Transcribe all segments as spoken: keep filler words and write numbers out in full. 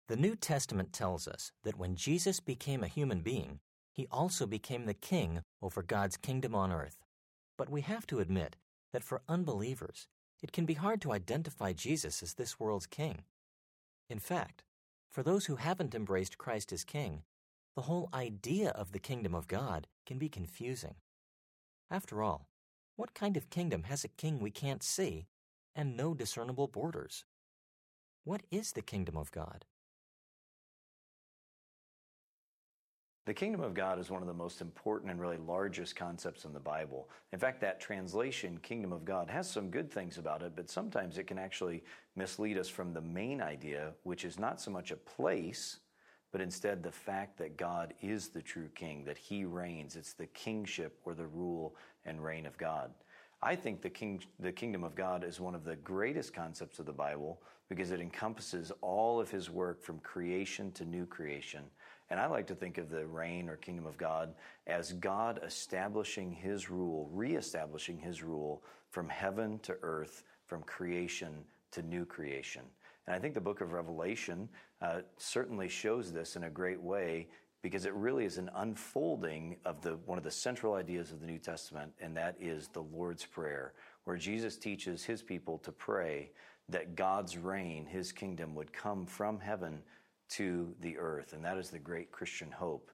The New Testament tells us that when Jesus became a human being, he also became the king over God's kingdom on earth. But we have to admit that for unbelievers, it can be hard to identify Jesus as this world's king. In fact, for those who haven't embraced Christ as king, the whole idea of the kingdom of God can be confusing. After all, what kind of kingdom has a king we can't see and no discernible borders? What is the kingdom of God? The kingdom of God is one of the most important and really largest concepts in the Bible. In fact, that translation, kingdom of God, has some good things about it, but sometimes it can actually mislead us from the main idea, which is not so much a place, but instead the fact that God is the true king, that he reigns. It's the kingship or the rule and reign of God. I think the king, the kingdom of God is one of the greatest concepts of the Bible because it encompasses all of his work from creation to new creation. And I like to think of the reign or kingdom of God as God establishing his rule, reestablishing his rule from heaven to earth, from creation to new creation. And I think the book of Revelation uh, certainly shows this in a great way, because it really is an unfolding of the one of the central ideas of the New Testament, and that is the Lord's Prayer, where Jesus teaches his people to pray that God's reign, his kingdom, would come from heaven to the earth. And that is the great Christian hope.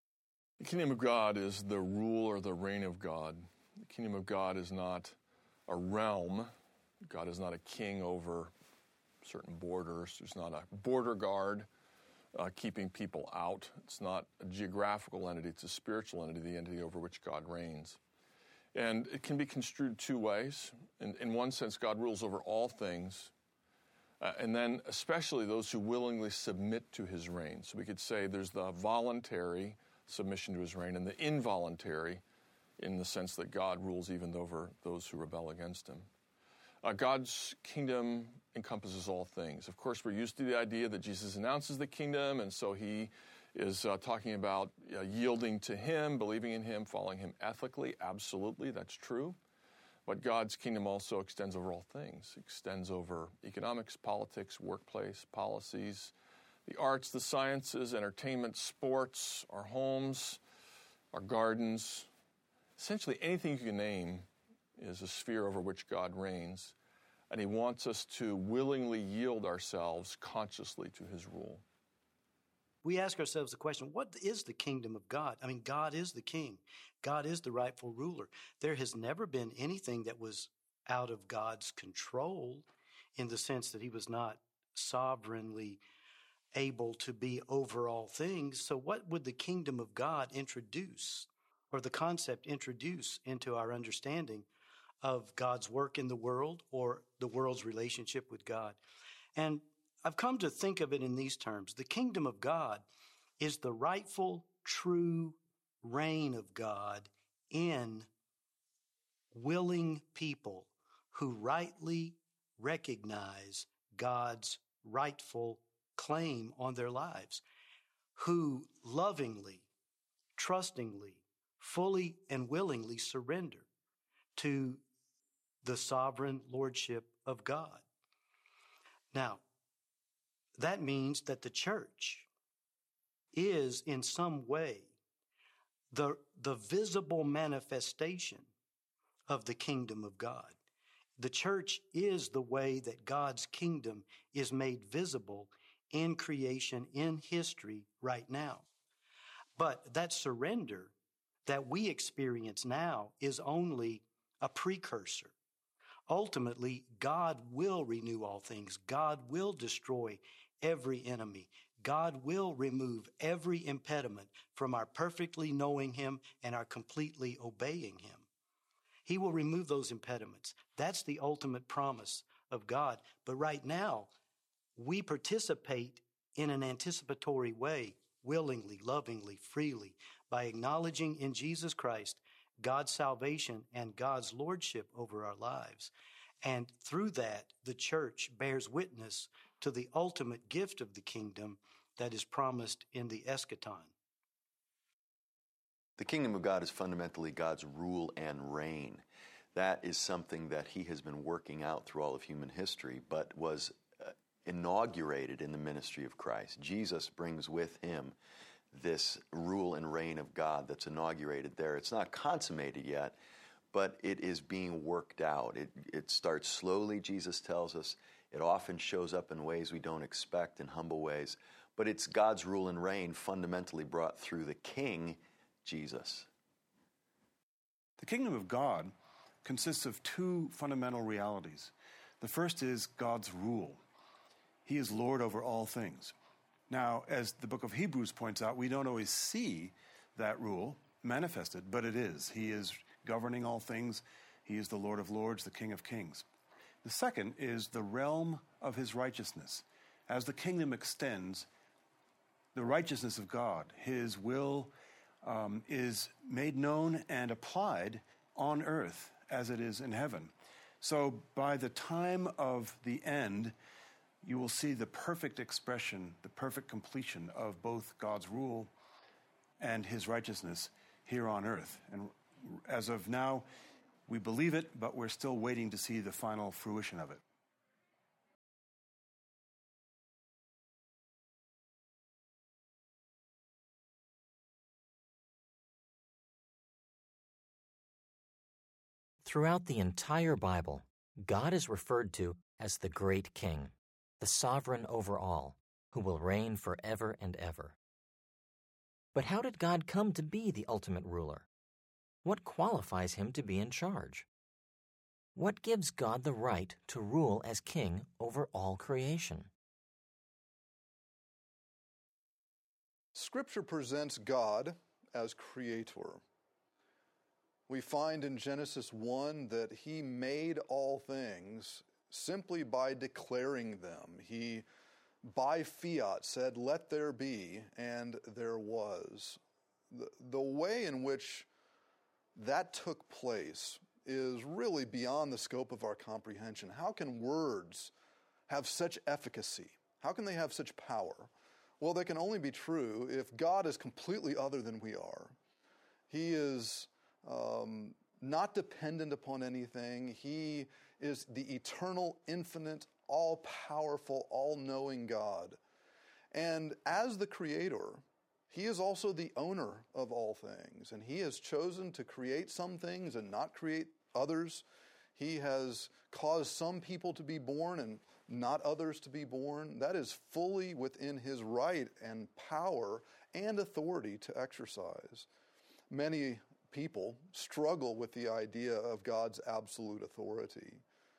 The kingdom of God is the rule or the reign of God. The kingdom of God is not a realm. God is not a king over certain borders. There's not a border guard Uh, keeping people out. It's not a geographical entity, it's a spiritual entity, the entity over which God reigns. And it can be construed two ways. In, in one sense, God rules over all things, uh, and then especially those who willingly submit to his reign. So we could say there's the voluntary submission to his reign and the involuntary, in the sense that God rules even over those who rebel against him. Uh, God's kingdom encompasses all things. Of course, we're used to the idea that Jesus announces the kingdom, and so he is uh, talking about uh, yielding to him, believing in him, following him ethically. Absolutely, that's true. But God's kingdom also extends over all things. It extends over economics, politics, workplace, policies, the arts, the sciences, entertainment, sports, our homes, our gardens. Essentially anything you can name is a sphere over which God reigns, and he wants us to willingly yield ourselves consciously to his rule. We ask ourselves the question, what is the kingdom of God? I mean, God is the king. God is the rightful ruler. There has never been anything that was out of God's control, in the sense that he was not sovereignly able to be over all things. So what would the kingdom of God introduce, or the concept introduce into our understanding of God's work in the world, or the world's relationship with God? And I've come to think of it in these terms. The kingdom of God is the rightful, true reign of God in willing people who rightly recognize God's rightful claim on their lives, who lovingly, trustingly, fully and willingly surrender to the sovereign lordship of God. Now, that means that the church is in some way the, the visible manifestation of the kingdom of God. The church is the way that God's kingdom is made visible in creation, in history right now. But that surrender that we experience now is only a precursor. Ultimately, God will renew all things. God will destroy every enemy. God will remove every impediment from our perfectly knowing him and our completely obeying him. He will remove those impediments. That's the ultimate promise of God. But right now, we participate in an anticipatory way, willingly, lovingly, freely, by acknowledging in Jesus Christ God's salvation and God's lordship over our lives. And through that, the church bears witness to the ultimate gift of the kingdom that is promised in the eschaton. The kingdom of God is fundamentally God's rule and reign. That is something that he has been working out through all of human history, but was uh, inaugurated in the ministry of Christ. Jesus brings with him this rule and reign of God that's inaugurated there. It's not consummated yet, but it is being worked out. It, it starts slowly, Jesus tells us. It often shows up in ways we don't expect, in humble ways. But it's God's rule and reign fundamentally brought through the King, Jesus. The kingdom of God consists of two fundamental realities. The first is God's rule. He is Lord over all things. Now, as the book of Hebrews points out, we don't always see that rule manifested, but it is. He is governing all things. He is the Lord of lords, the King of kings. The second is the realm of his righteousness. As the kingdom extends, the righteousness of God, his will, um, is made known and applied on earth as it is in heaven. So by the time of the end, you will see the perfect expression, the perfect completion of both God's rule and his righteousness here on earth. And as of now, we believe it, but we're still waiting to see the final fruition of it. Throughout the entire Bible, God is referred to as the great King, the sovereign over all, who will reign forever and ever. But how did God come to be the ultimate ruler? What qualifies him to be in charge? What gives God the right to rule as king over all creation? Scripture presents God as creator. We find in Genesis one that he made all things simply by declaring them. He, by fiat, said, "Let there be," and there was. The, the way in which that took place is really beyond the scope of our comprehension. How can words have such efficacy? How can they have such power? Well, they can only be true if God is completely other than we are. He is um, not dependent upon anything. He is the eternal, infinite, all-powerful, all-knowing God. And as the creator, he is also the owner of all things, and he has chosen to create some things and not create others. He has caused some people to be born and not others to be born. That is fully within his right and power and authority to exercise. Many people struggle with the idea of God's absolute authority.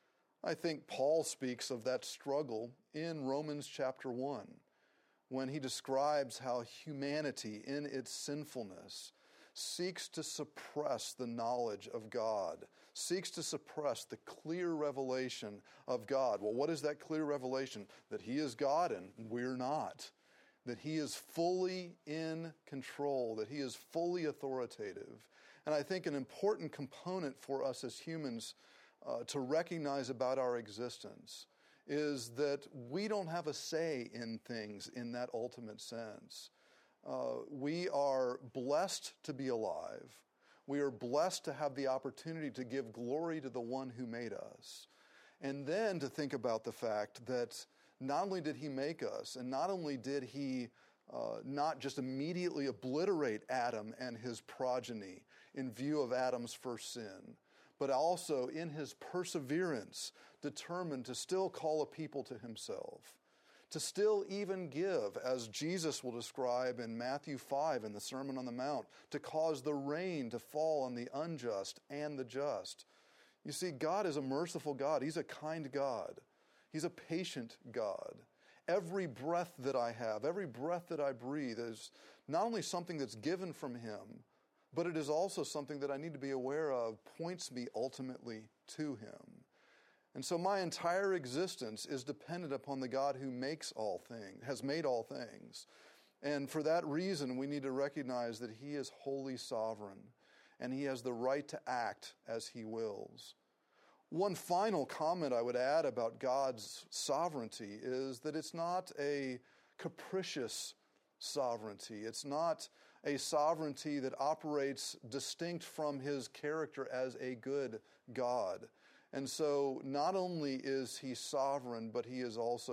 I think Paul speaks of that struggle in Romans chapter one, when he describes how humanity in its sinfulness seeks to suppress the knowledge of God, seeks to suppress the clear revelation of God. Well, what is that clear revelation? That he is God and we're not. That he is fully in control, that he is fully authoritative. And I think an important component for us as humans uh, to recognize about our existence is that we don't have a say in things in that ultimate sense. Uh, we are blessed to be alive. We are blessed to have the opportunity to give glory to the one who made us. And then to think about the fact that not only did he make us, and not only did he uh, not just immediately obliterate Adam and his progeny in view of Adam's first sin, but also in his perseverance determined to still call a people to himself, to still even give, as Jesus will describe in Matthew five in the Sermon on the Mount, to cause the rain to fall on the unjust and the just. You see, God is a merciful God. He's a kind God. He's a patient God. Every breath that I have, every breath that I breathe is not only something that's given from him, but it is also something that I need to be aware of points me ultimately to him. And so my entire existence is dependent upon the God who makes all things, has made all things. And for that reason, we need to recognize that he is wholly sovereign, and he has the right to act as he wills. One final comment I would add about God's sovereignty is that it's not a capricious sovereignty. It's not a sovereignty that operates distinct from his character as a good God. And so not only is he sovereign, but he is also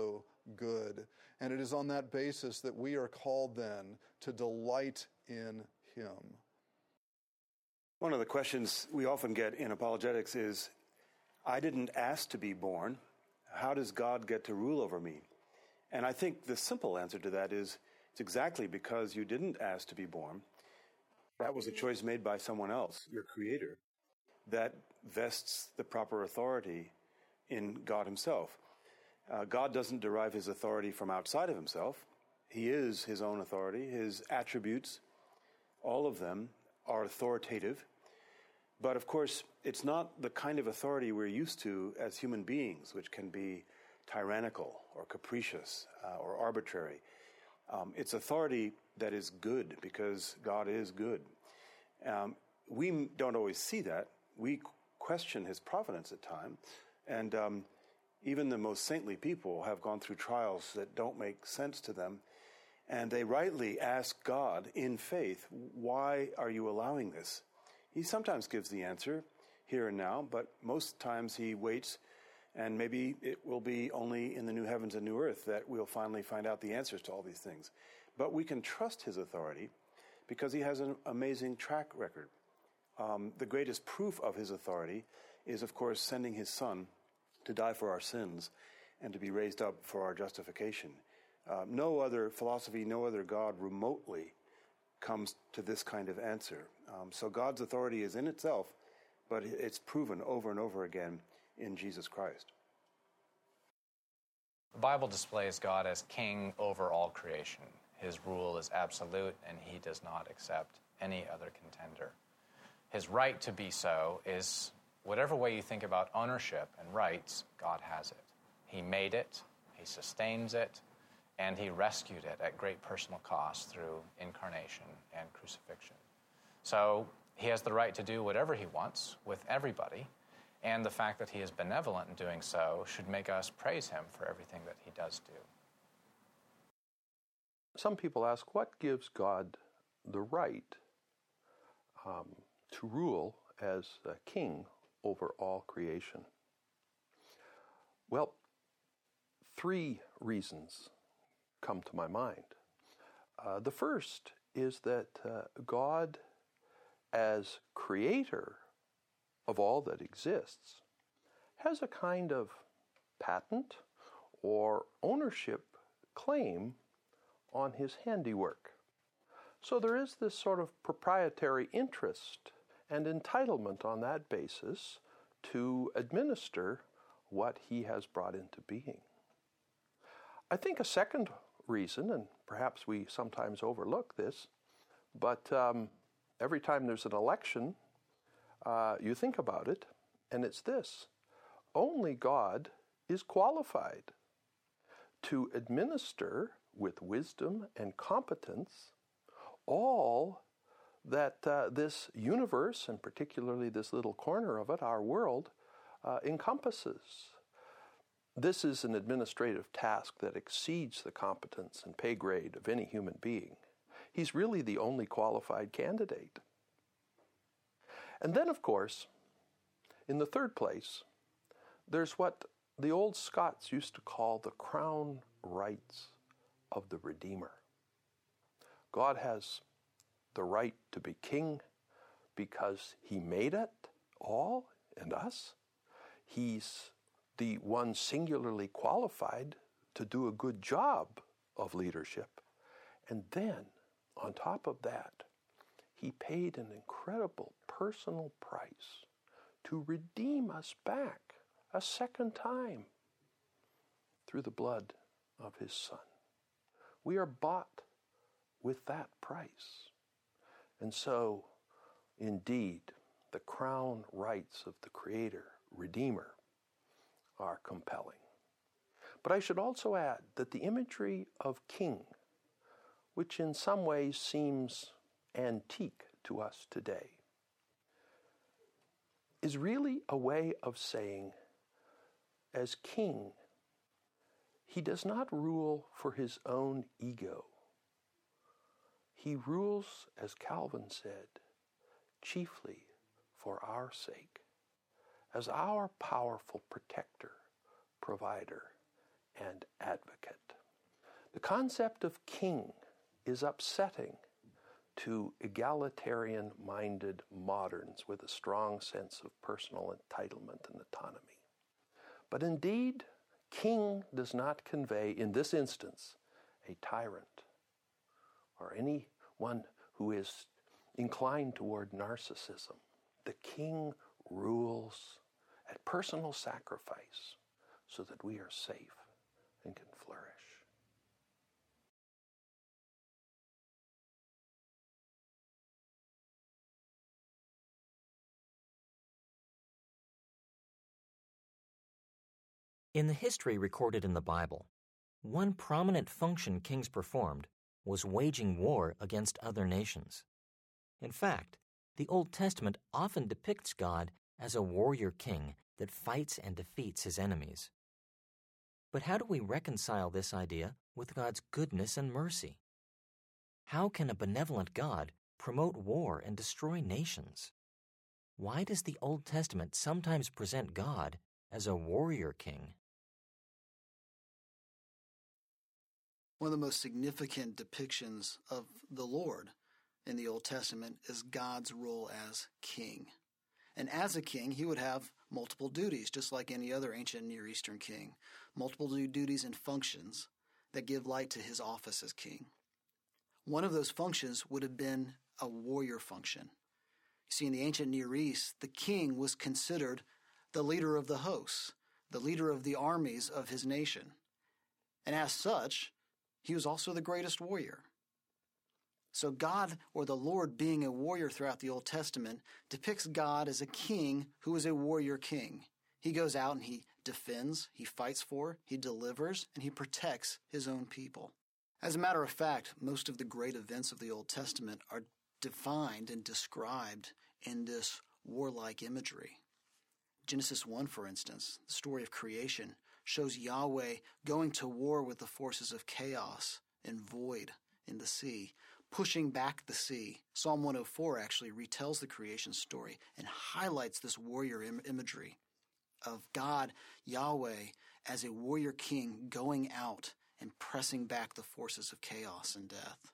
good. And it is on that basis that we are called then to delight in him. One of the questions we often get in apologetics is, I didn't ask to be born. How does God get to rule over me? And I think the simple answer to that is, it's exactly because you didn't ask to be born. That was a choice made by someone else, your creator, that vests the proper authority in God himself. Uh, God doesn't derive his authority from outside of himself. He is his own authority. His attributes, all of them, are authoritative. But of course, it's not the kind of authority we're used to as human beings, which can be tyrannical or capricious uh, or arbitrary. Um, it's authority that is good because God is good. Um, we don't always see that. We question his providence at times. And um, even the most saintly people have gone through trials that don't make sense to them. And they rightly ask God in faith, why are you allowing this? He sometimes gives the answer here and now, but most times he waits, and maybe it will be only in the new heavens and new earth that we'll finally find out the answers to all these things. But we can trust his authority because he has an amazing track record. Um, the greatest proof of his authority is, of course, sending his son to die for our sins and to be raised up for our justification. Uh, no other philosophy, no other God remotely comes to this kind of answer. Um, so God's authority is in itself, but it's proven over and over again in Jesus Christ. The Bible displays God as king over all creation. His rule is absolute, and he does not accept any other contender. His right to be so is, whatever way you think about ownership and rights, God has it. He made it, he sustains it, and he rescued it at great personal cost through incarnation and crucifixion. So he has the right to do whatever he wants with everybody, and the fact that he is benevolent in doing so should make us praise him for everything that he does do. Some people ask, what gives God the right um, to rule as a king over all creation? Well, three reasons come to my mind. Uh, the first is that uh, God, as creator of all that exists, has a kind of patent or ownership claim on his handiwork. So there is this sort of proprietary interest and entitlement on that basis to administer what he has brought into being. I think a second reason, and perhaps we sometimes overlook this, but um, every time there's an election, uh, you think about it, and it's this: only God is qualified to administer with wisdom and competence all that uh, this universe, and particularly this little corner of it, our world, uh, encompasses. This is an administrative task that exceeds the competence and pay grade of any human being. He's really the only qualified candidate. And then, of course, in the third place, there's what the old Scots used to call the crown rights of the Redeemer. God has the right to be king because he made it all and us. He's the one singularly qualified to do a good job of leadership. And then, on top of that, he paid an incredible personal price to redeem us back a second time through the blood of his Son. We are bought with that price. And so, indeed, the crown rights of the Creator, Redeemer, are compelling. But I should also add that the imagery of king, which in some ways seems antique to us today, is really a way of saying, as king, he does not rule for his own ego. He rules, as Calvin said, chiefly for our sake, as our powerful protector, provider, and advocate. The concept of king is upsetting to egalitarian-minded moderns with a strong sense of personal entitlement and autonomy. But indeed, king does not convey, in this instance, a tyrant or anyone who is inclined toward narcissism. The king rules at personal sacrifice so that we are safe and can flourish. In the history recorded in the Bible, one prominent function kings performed was waging war against other nations. In fact, the Old Testament often depicts God as a warrior king that fights and defeats his enemies. But how do we reconcile this idea with God's goodness and mercy? How can a benevolent God promote war and destroy nations? Why does the Old Testament sometimes present God as a warrior king? One of the most significant depictions of the Lord in the Old Testament is God's role as king. And as a king, he would have multiple duties, just like any other ancient Near Eastern king. Multiple duties and functions that give light to his office as king. One of those functions would have been a warrior function. You see, in the ancient Near East, the king was considered the leader of the hosts, the leader of the armies of his nation. And as such, he was also the greatest warrior. So God, or the Lord being a warrior throughout the Old Testament, depicts God as a king who is a warrior king. He goes out and he defends, he fights for, he delivers, and he protects his own people. As a matter of fact, most of the great events of the Old Testament are defined and described in this warlike imagery. Genesis one, for instance, the story of creation, shows Yahweh going to war with the forces of chaos and void in the sea, pushing back the sea. Psalm one oh four actually retells the creation story and highlights this warrior im- imagery of God, Yahweh, as a warrior king going out and pressing back the forces of chaos and death.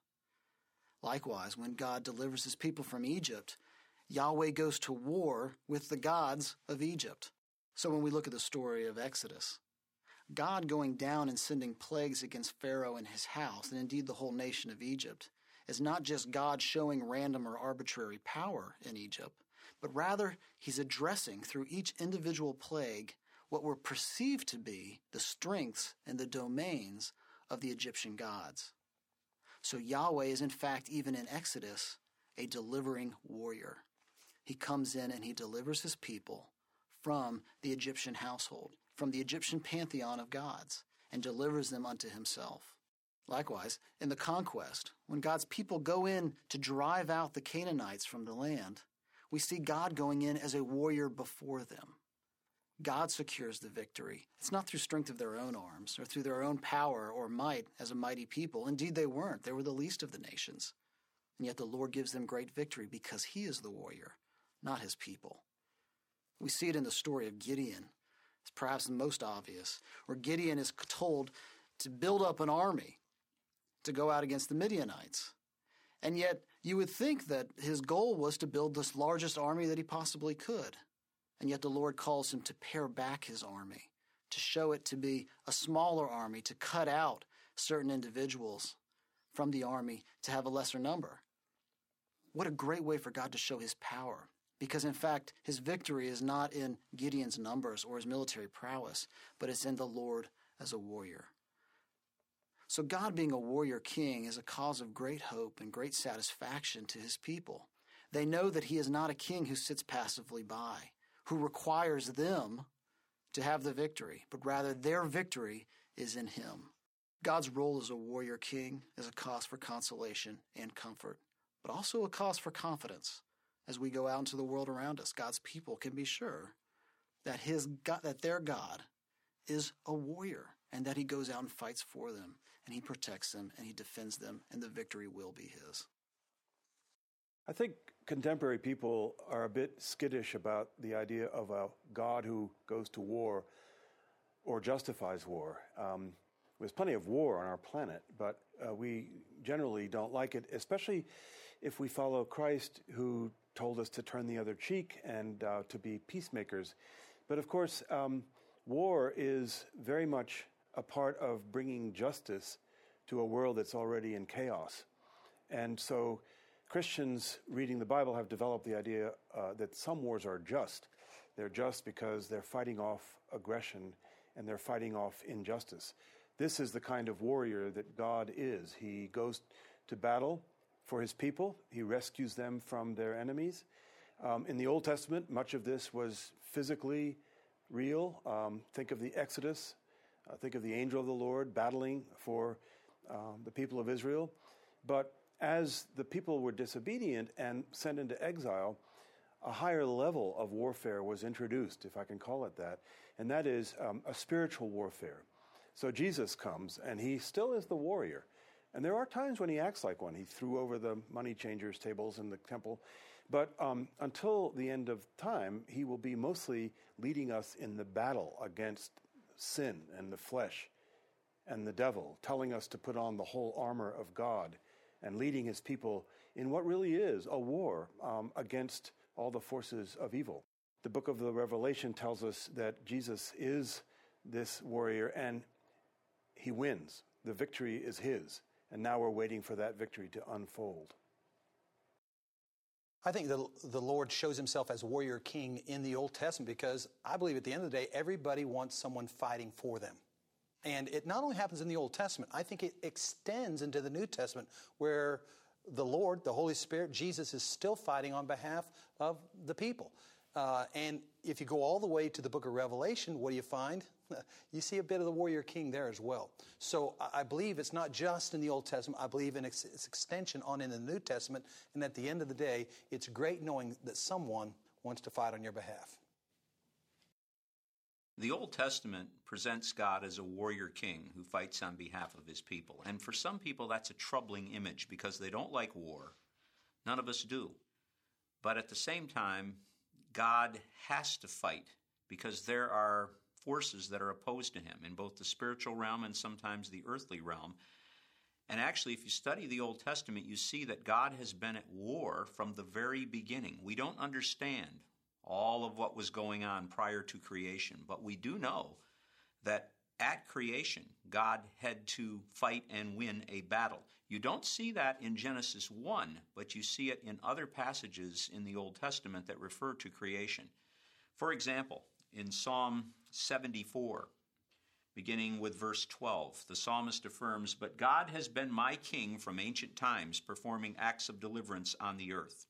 Likewise, when God delivers his people from Egypt, Yahweh goes to war with the gods of Egypt. So when we look at the story of Exodus, God going down and sending plagues against Pharaoh and his house, and indeed the whole nation of Egypt, is not just God showing random or arbitrary power in Egypt, but rather he's addressing through each individual plague what were perceived to be the strengths and the domains of the Egyptian gods. So Yahweh is in fact, even in Exodus, a delivering warrior. He comes in and he delivers his people from the Egyptian household, from the Egyptian pantheon of gods, and delivers them unto himself. Likewise, in the conquest, when God's people go in to drive out the Canaanites from the land, we see God going in as a warrior before them. God secures the victory. It's not through strength of their own arms or through their own power or might as a mighty people. Indeed, they weren't. They were the least of the nations. And yet the Lord gives them great victory because he is the warrior, not his people. We see it in the story of Gideon. It's perhaps the most obvious, where Gideon is told to build up an army to go out against the Midianites. And yet you would think that his goal was to build this largest army that he possibly could. And yet the Lord calls him to pare back his army, to show it to be a smaller army, to cut out certain individuals from the army to have a lesser number. What a great way for God to show his power. Because in fact, his victory is not in Gideon's numbers or his military prowess, but it's in the Lord as a warrior. So God being a warrior king is a cause of great hope and great satisfaction to his people. They know that he is not a king who sits passively by, who requires them to have the victory, but rather their victory is in him. God's role as a warrior king is a cause for consolation and comfort, but also a cause for confidence. As we go out into the world around us, God's people can be sure that his God, that their God is a warrior, and that he goes out and fights for them, and he protects them, and he defends them, and the victory will be his. I think contemporary people are a bit skittish about the idea of a God who goes to war. or justifies war. Um, there's plenty of war on our planet, but uh, we generally don't like it, especially if we follow Christ, who told us to turn the other cheek and uh, to be peacemakers. But of course, um, war is very much a part of bringing justice to a world that's already in chaos. And so Christians reading the Bible have developed the idea uh, that some wars are just. They're just because they're fighting off aggression and they're fighting off injustice. This is the kind of warrior that God is. He goes to battle for his people. He rescues them from their enemies. Um, in the Old Testament, much of this was physically real. Um, think of the Exodus. Uh, think of the angel of the Lord battling for um, the people of Israel. But as the people were disobedient and sent into exile, a higher level of warfare was introduced, if I can call it that, and that is um, a spiritual warfare. So Jesus comes, and he still is the warrior. And there are times when he acts like one. He threw over the money changers' tables in the temple. But um, until the end of time, he will be mostly leading us in the battle against sin and the flesh and the devil, telling us to put on the whole armor of God and leading his people in what really is a war um, against all the forces of evil. The book of the Revelation tells us that Jesus is this warrior and he wins. The victory is his. And now we're waiting for that victory to unfold. I think the, the Lord shows himself as warrior king in the Old Testament because I believe at the end of the day, everybody wants someone fighting for them. And it not only happens in the Old Testament, I think it extends into the New Testament where the Lord, the Holy Spirit, Jesus is still fighting on behalf of the people. Uh, and if you go all the way to the book of Revelation, what do you find? You see a bit of the warrior king there as well. So I believe it's not just in the Old Testament. I believe in its, its extension on in the New Testament. And at the end of the day, it's great knowing that someone wants to fight on your behalf. The Old Testament presents God as a warrior king who fights on behalf of his people. And for some people, that's a troubling image because they don't like war. None of us do. But at the same time, God has to fight because there are forces that are opposed to him in both the spiritual realm and sometimes the earthly realm. And actually, if you study the Old Testament, you see that God has been at war from the very beginning. We don't understand all of what was going on prior to creation, but we do know that at creation, God had to fight and win a battle. You don't see that in Genesis one, but you see it in other passages in the Old Testament that refer to creation. For example, in Psalm seventy-four, beginning with verse twelve, the psalmist affirms, "But God has been my king from ancient times, performing acts of deliverance on the earth."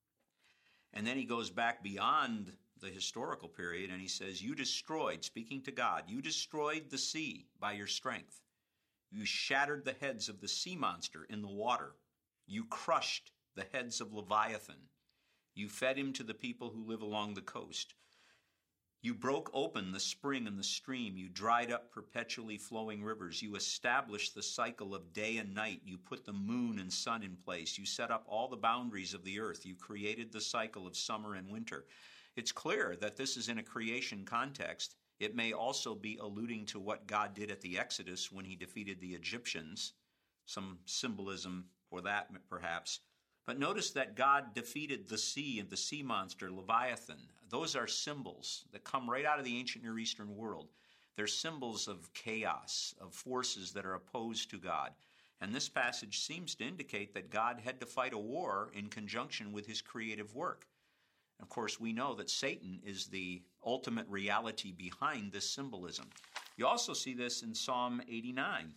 And then he goes back beyond the historical period and he says, "You destroyed," speaking to God, "you destroyed the sea by your strength. You shattered the heads of the sea monster in the water. You crushed the heads of Leviathan. You fed him to the people who live along the coast. You broke open the spring and the stream. You dried up perpetually flowing rivers. You established the cycle of day and night. You put the moon and sun in place. You set up all the boundaries of the earth. You created the cycle of summer and winter." It's clear that this is in a creation context. It may also be alluding to what God did at the Exodus when he defeated the Egyptians. Some symbolism for that, perhaps. But notice that God defeated the sea and the sea monster, Leviathan. Those are symbols that come right out of the ancient Near Eastern world. They're symbols of chaos, of forces that are opposed to God. And this passage seems to indicate that God had to fight a war in conjunction with his creative work. Of course, we know that Satan is the ultimate reality behind this symbolism. You also see this in Psalm eighty-nine,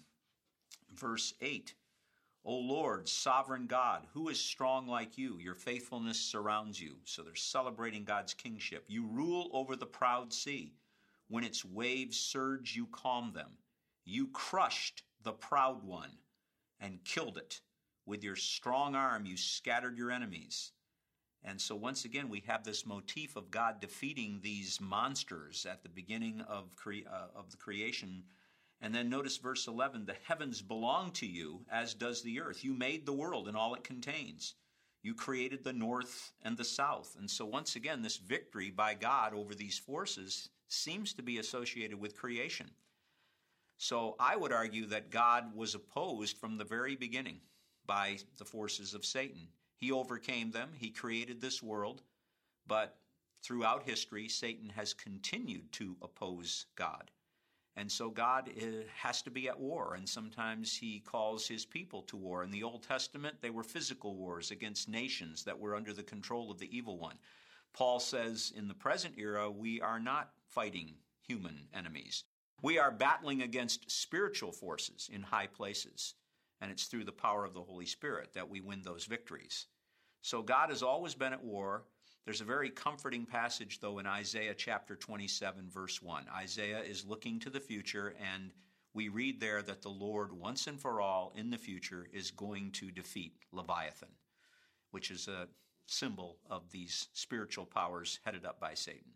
verse eight. "O Lord, sovereign God, who is strong like you? Your faithfulness surrounds you." So they're celebrating God's kingship. "You rule over the proud sea. When its waves surge, you calm them. You crushed the proud one and killed it. With your strong arm, you scattered your enemies." And so once again, we have this motif of God defeating these monsters at the beginning of, cre- uh, of the creation. And then notice verse eleven, "The heavens belong to you, as does the earth. You made the world and all it contains. You created the north and the south." And so once again, this victory by God over these forces seems to be associated with creation. So I would argue that God was opposed from the very beginning by the forces of Satan. He overcame them. He created this world. But throughout history, Satan has continued to oppose God. And so God has to be at war, and sometimes he calls his people to war. In the Old Testament, they were physical wars against nations that were under the control of the evil one. Paul says in the present era, we are not fighting human enemies. We are battling against spiritual forces in high places, and it's through the power of the Holy Spirit that we win those victories. So God has always been at war. There's a very comforting passage, though, in Isaiah chapter twenty-seven, verse one. Isaiah is looking to the future, and we read there that the Lord, once and for all, in the future, is going to defeat Leviathan, which is a symbol of these spiritual powers headed up by Satan.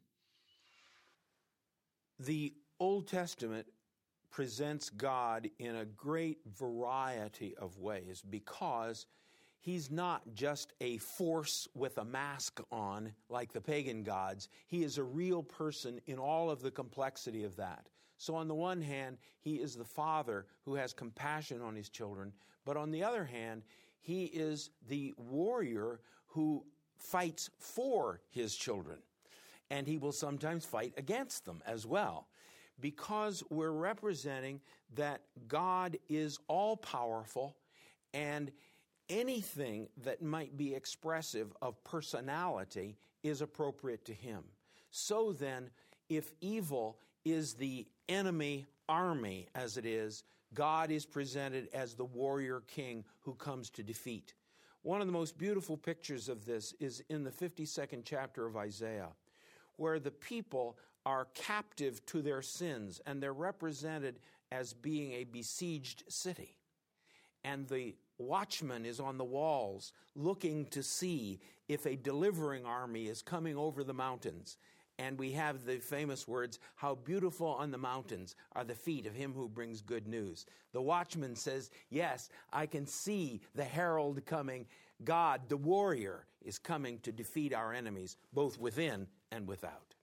The Old Testament presents God in a great variety of ways because he's not just a force with a mask on like the pagan gods. He is a real person in all of the complexity of that. So on the one hand, he is the father who has compassion on his children, but on the other hand, he is the warrior who fights for his children, and he will sometimes fight against them as well, because we're representing that God is all-powerful, and anything that might be expressive of personality is appropriate to him. So then, if evil is the enemy army, as it is, God is presented as the warrior king who comes to defeat. One of the most beautiful pictures of this is in the fifty-second chapter of Isaiah, where the people are captive to their sins, and they're represented as being a besieged city. And the watchman is on the walls looking to see if a delivering army is coming over the mountains. And we have the famous words, "How beautiful on the mountains are the feet of him who brings good news." The watchman says, yes, I can see the herald coming. God, the warrior, is coming to defeat our enemies, both within and without.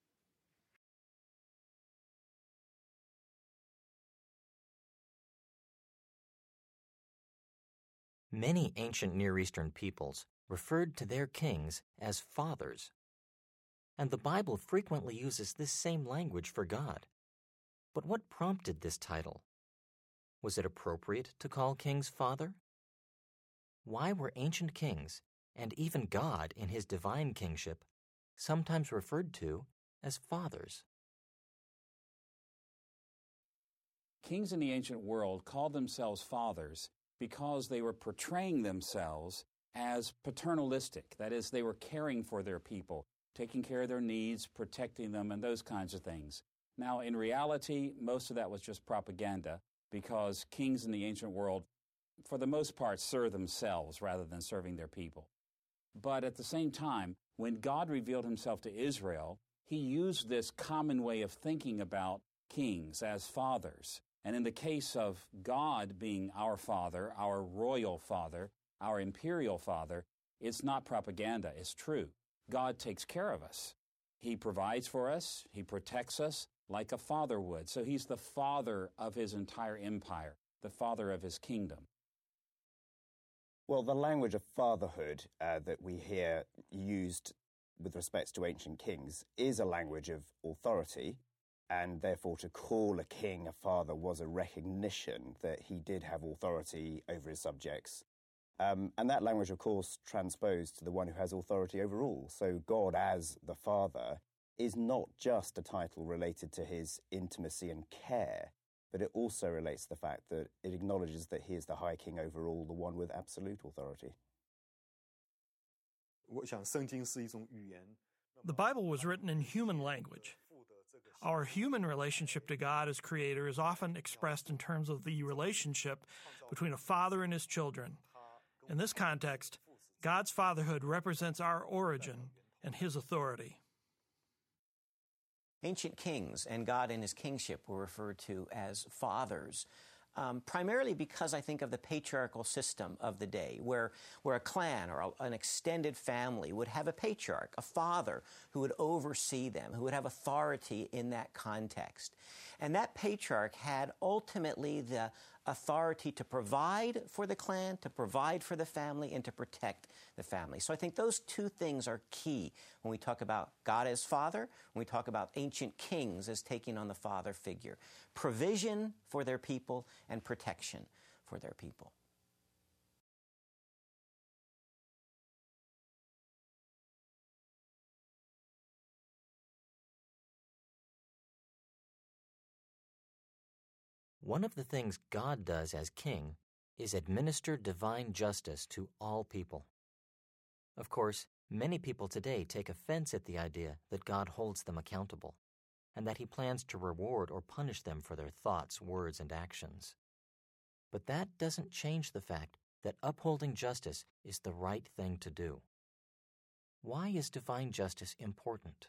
Many ancient Near Eastern peoples referred to their kings as fathers. And the Bible frequently uses this same language for God. But what prompted this title? Was it appropriate to call kings father? Why were ancient kings, and even God in his divine kingship, sometimes referred to as fathers? Kings in the ancient world called themselves fathers because they were portraying themselves as paternalistic. That is, they were caring for their people, taking care of their needs, protecting them, and those kinds of things. Now, in reality, most of that was just propaganda, because kings in the ancient world, for the most part, served themselves rather than serving their people. But at the same time, when God revealed himself to Israel, he used this common way of thinking about kings as fathers. And in the case of God being our father, our royal father, our imperial father, it's not propaganda, it's true. God takes care of us. He provides for us, he protects us like a father would. So he's the father of his entire empire, the father of his kingdom. Well, the language of fatherhood uh, that we hear used with respect to ancient kings is a language of authority, and therefore to call a king a father was a recognition that he did have authority over his subjects. Um, and that language, of course, transposed to the one who has authority over all. So God as the Father is not just a title related to his intimacy and care, but it also relates to the fact that it acknowledges that he is the high king over all, the one with absolute authority. The Bible was written in human language. Our human relationship to God as Creator is often expressed in terms of the relationship between a father and his children. In this context, God's fatherhood represents our origin and his authority. Ancient kings and God in his kingship were referred to as fathers. Um, primarily because I think of the patriarchal system of the day, where, where a clan or a, an extended family would have a patriarch, a father, who would oversee them, who would have authority in that context. And that patriarch had ultimately the authority to provide for the clan, to provide for the family, and to protect the family. So I think those two things are key when we talk about God as Father, when we talk about ancient kings as taking on the father figure. Provision for their people and protection for their people. One of the things God does as king is administer divine justice to all people. Of course, many people today take offense at the idea that God holds them accountable, and that he plans to reward or punish them for their thoughts, words, and actions. But that doesn't change the fact that upholding justice is the right thing to do. Why is divine justice important?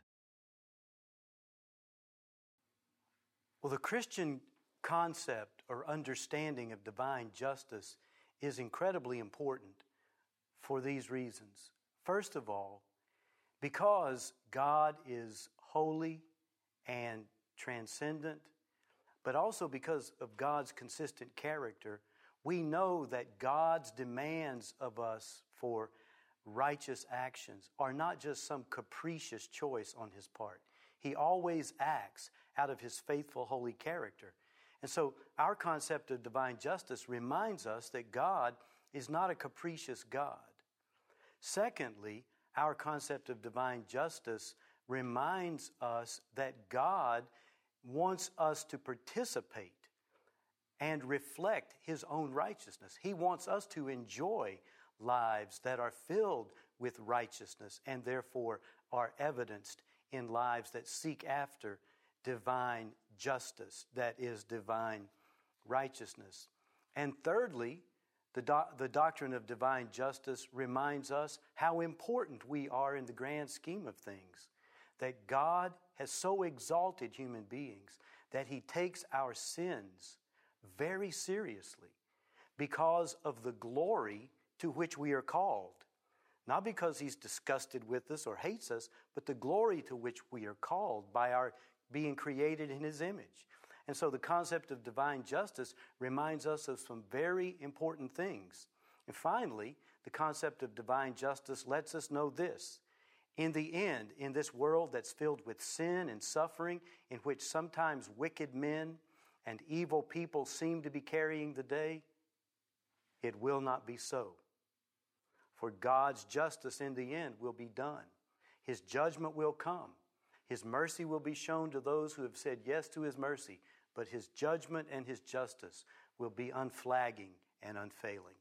Well, the Christian concept or understanding of divine justice is incredibly important for these reasons. First of all, because God is holy and transcendent, but also because of God's consistent character, we know that God's demands of us for righteous actions are not just some capricious choice on his part. He always acts out of his faithful, holy character. And so our concept of divine justice reminds us that God is not a capricious God. Secondly, our concept of divine justice reminds us that God wants us to participate and reflect his own righteousness. He wants us to enjoy lives that are filled with righteousness and therefore are evidenced in lives that seek after divine justice, that is, divine righteousness. And thirdly, the, do- the doctrine of divine justice reminds us how important we are in the grand scheme of things, that God has so exalted human beings that he takes our sins very seriously because of the glory to which we are called. Not because he's disgusted with us or hates us, but the glory to which we are called by our being created in his image. And so the concept of divine justice reminds us of some very important things. And finally, the concept of divine justice lets us know this. In the end, in this world that's filled with sin and suffering, in which sometimes wicked men and evil people seem to be carrying the day, it will not be so. For God's justice in the end will be done. His judgment will come. His mercy will be shown to those who have said yes to his mercy, but his judgment and his justice will be unflagging and unfailing.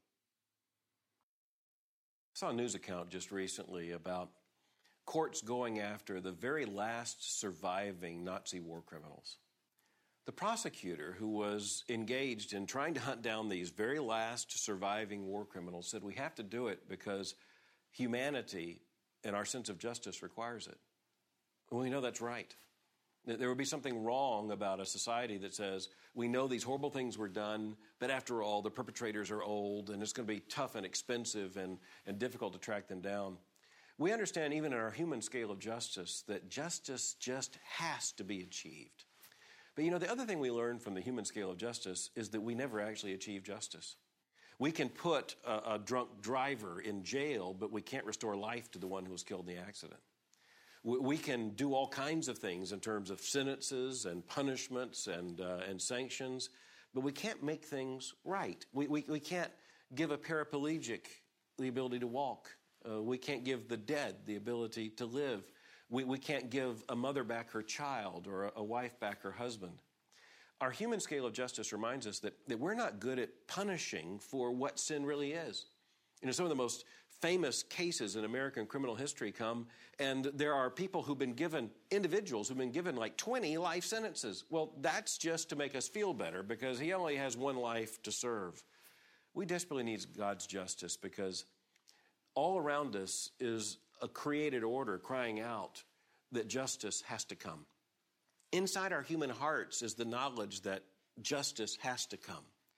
I saw a news account just recently about courts going after the very last surviving Nazi war criminals. The prosecutor who was engaged in trying to hunt down these very last surviving war criminals said, we have to do it because humanity and our sense of justice requires it. And we know that's right. There would be something wrong about a society that says, we know these horrible things were done, but after all, the perpetrators are old, and it's going to be tough and expensive and, and difficult to track them down. We understand even in our human scale of justice that justice just has to be achieved. But you know, the other thing we learn from the human scale of justice is that we never actually achieve justice. We can put a, a drunk driver in jail, but we can't restore life to the one who was killed in the accident. We, we can do all kinds of things in terms of sentences and punishments and, uh, and sanctions, but we can't make things right. We, we, we can't give a paraplegic the ability to walk. Uh, we can't give the dead the ability to live. We, we can't give a mother back her child or a, a wife back her husband. Our human scale of justice reminds us that, that we're not good at punishing for what sin really is. You know, some of the most famous cases in American criminal history come, and there are people who've been given, individuals who've been given like twenty life sentences. Well, that's just to make us feel better because he only has one life to serve. We desperately need God's justice because all around us is a created order crying out that justice has to come. Inside our human hearts is the knowledge that justice has to come.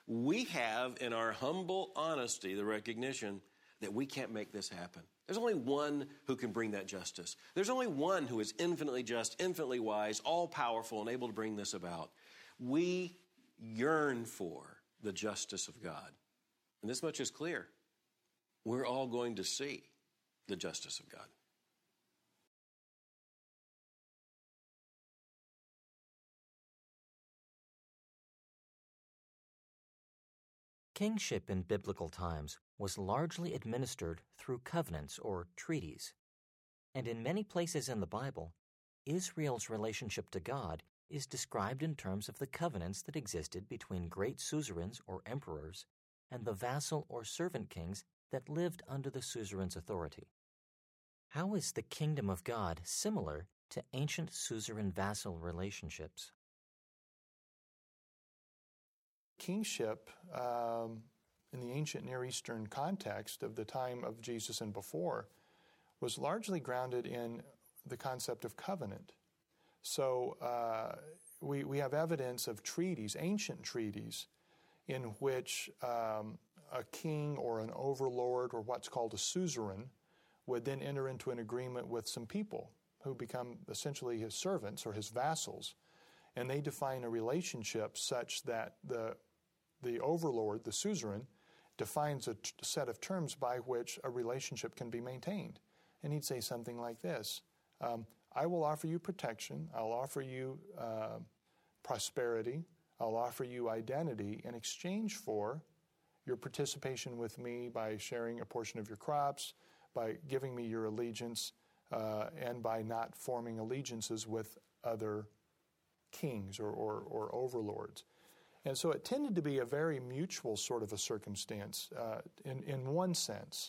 we have in our humble honesty the recognition that we can't make this happen. There's only one who can bring that justice. There's only one who is infinitely just, infinitely wise, all-powerful, and able to bring this about. We yearn for the justice of God. And this much is clear. We're all going to see the justice of God. Kingship in biblical times was largely administered through covenants or treaties. And in many places in the Bible, Israel's relationship to God is described in terms of the covenants that existed between great suzerains or emperors and the vassal or servant kings that lived under the suzerain's authority. How is the kingdom of God similar to ancient suzerain-vassal relationships? Kingship, um, in the ancient Near Eastern context of the time of Jesus and before, was largely grounded in the concept of covenant. So uh, we, we have evidence of treaties, ancient treaties, in which um, a king or an overlord or what's called a suzerain would then enter into an agreement with some people who become essentially his servants or his vassals. And they define a relationship such that the the overlord, the suzerain, defines a t- set of terms by which a relationship can be maintained. And he'd say something like this, um, I will offer you protection, I'll offer you uh, prosperity, I'll offer you identity in exchange for your participation with me by sharing a portion of your crops, by giving me your allegiance, uh, and by not forming allegiances with other kings or, or, or overlords. And so it tended to be a very mutual sort of a circumstance uh, in, in one sense.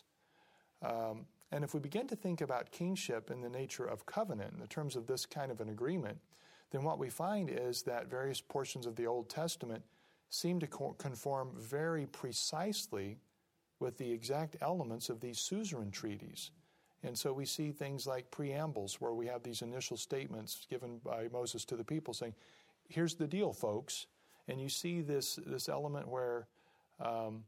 Um, and if we begin to think about kingship in the nature of covenant, in the terms of this kind of an agreement, then what we find is that various portions of the Old Testament seem to co- conform very precisely with the exact elements of these suzerain treaties. And so we see things like preambles where we have these initial statements given by Moses to the people saying, here's the deal, folks. And you see this, this element where um,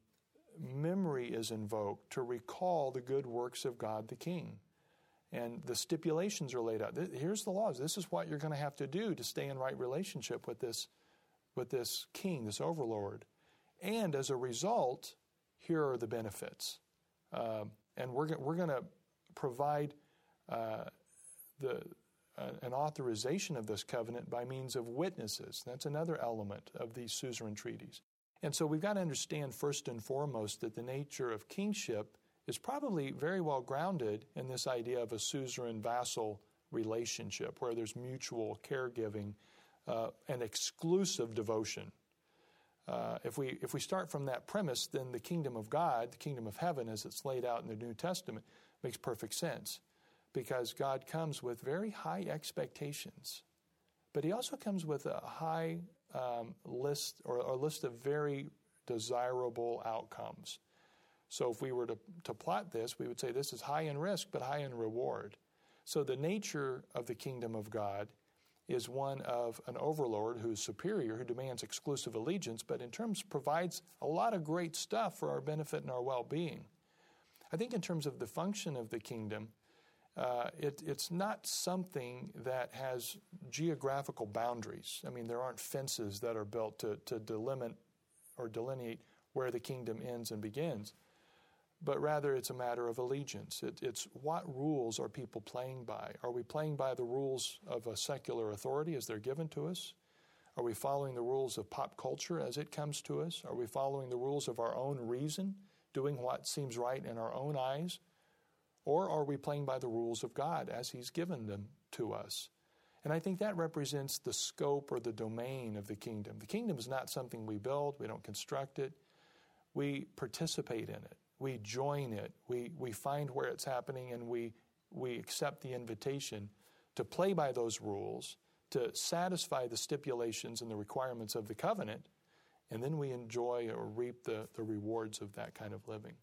memory is invoked to recall the good works of God the King. And the stipulations are laid out. Here's the laws. This is what you're going to have to do to stay in right relationship with this, with this king, this overlord. And as a result, here are the benefits. Um, and we're, we're going to provide uh, the... an authorization of this covenant by means of witnesses. That's another element of these suzerain treaties. And so we've got to understand first and foremost that the nature of kingship is probably very well grounded in this idea of a suzerain-vassal relationship where there's mutual caregiving uh, and exclusive devotion. Uh, if we if we start from that premise, then the kingdom of God, the kingdom of heaven as it's laid out in the New Testament, makes perfect sense. Because God comes with very high expectations. But he also comes with a high um, list or a list of very desirable outcomes. So if we were to, to plot this, we would say this is high in risk but high in reward. So the nature of the kingdom of God is one of an overlord who's superior, who demands exclusive allegiance, but in terms provides a lot of great stuff for our benefit and our well-being. I think in terms of the function of the kingdom, Uh, it, it's not something that has geographical boundaries. I mean, there aren't fences that are built to, to delimit or delineate where the kingdom ends and begins, but rather it's a matter of allegiance. It, it's what rules are people playing by? Are we playing by the rules of a secular authority as they're given to us? Are we following the rules of pop culture as it comes to us? Are we following the rules of our own reason, doing what seems right in our own eyes? Or are we playing by the rules of God as he's given them to us? And I think that represents the scope or the domain of the kingdom. The kingdom is not something we build. We don't construct it. We participate in it. We join it. We, we find where it's happening, and we, we accept the invitation to play by those rules, to satisfy the stipulations and the requirements of the covenant, and then we enjoy or reap the, the rewards of that kind of living.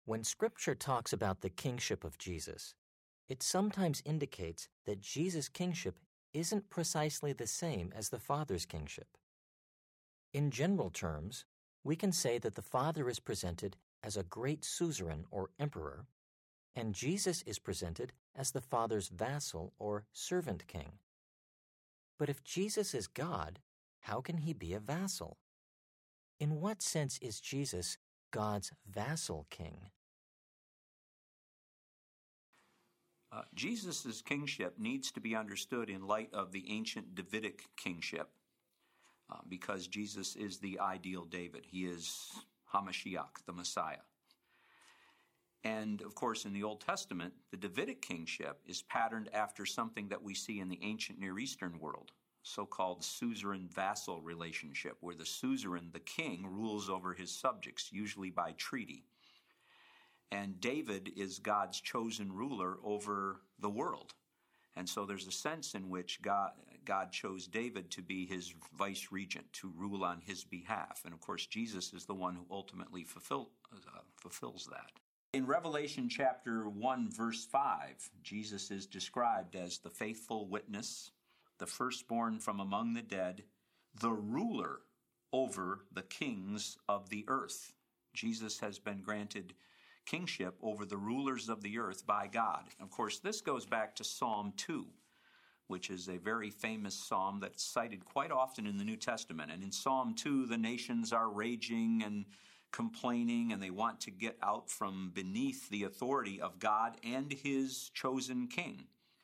When Scripture talks about the kingship of Jesus, it sometimes indicates that Jesus' kingship isn't precisely the same as the Father's kingship. In general terms, we can say that the Father is presented as a great suzerain or emperor, and Jesus is presented as the Father's vassal or servant king. But if Jesus is God, how can he be a vassal? In what sense is Jesus God's vassal king? Uh, Jesus' kingship needs to be understood in light of the ancient Davidic kingship, uh, because Jesus is the ideal David. He is Hamashiach, the Messiah. And, of course, in the Old Testament, the Davidic kingship is patterned after something that we see in the ancient Near Eastern world, so-called suzerain-vassal relationship, where the suzerain, the king, rules over his subjects, usually by treaty. And David is God's chosen ruler over the world. And so there's a sense in which God, God chose David to be his vice regent, to rule on his behalf. And, of course, Jesus is the one who ultimately fulfill, uh, fulfills that. In Revelation chapter one, verse five, Jesus is described as the faithful witness, the firstborn from among the dead, the ruler over the kings of the earth. Jesus has been granted kingship over the rulers of the earth by God. Of course, this goes back to Psalm two, which is a very famous psalm that's cited quite often in the New Testament. And in Psalm two, the nations are raging and complaining, and they want to get out from beneath the authority of God and his chosen king.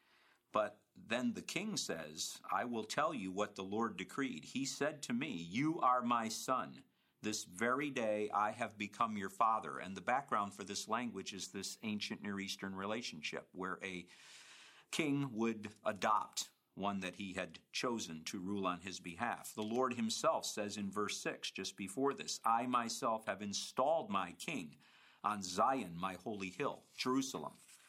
But then the king says, I will tell you what the Lord decreed. He said to me, you are my son. This very day I have become your father. And the background for this language is this ancient Near Eastern relationship where a king would adopt one that he had chosen to rule on his behalf. The Lord himself says in verse six, just before this, I myself have installed my king on Zion, my holy hill, Jerusalem.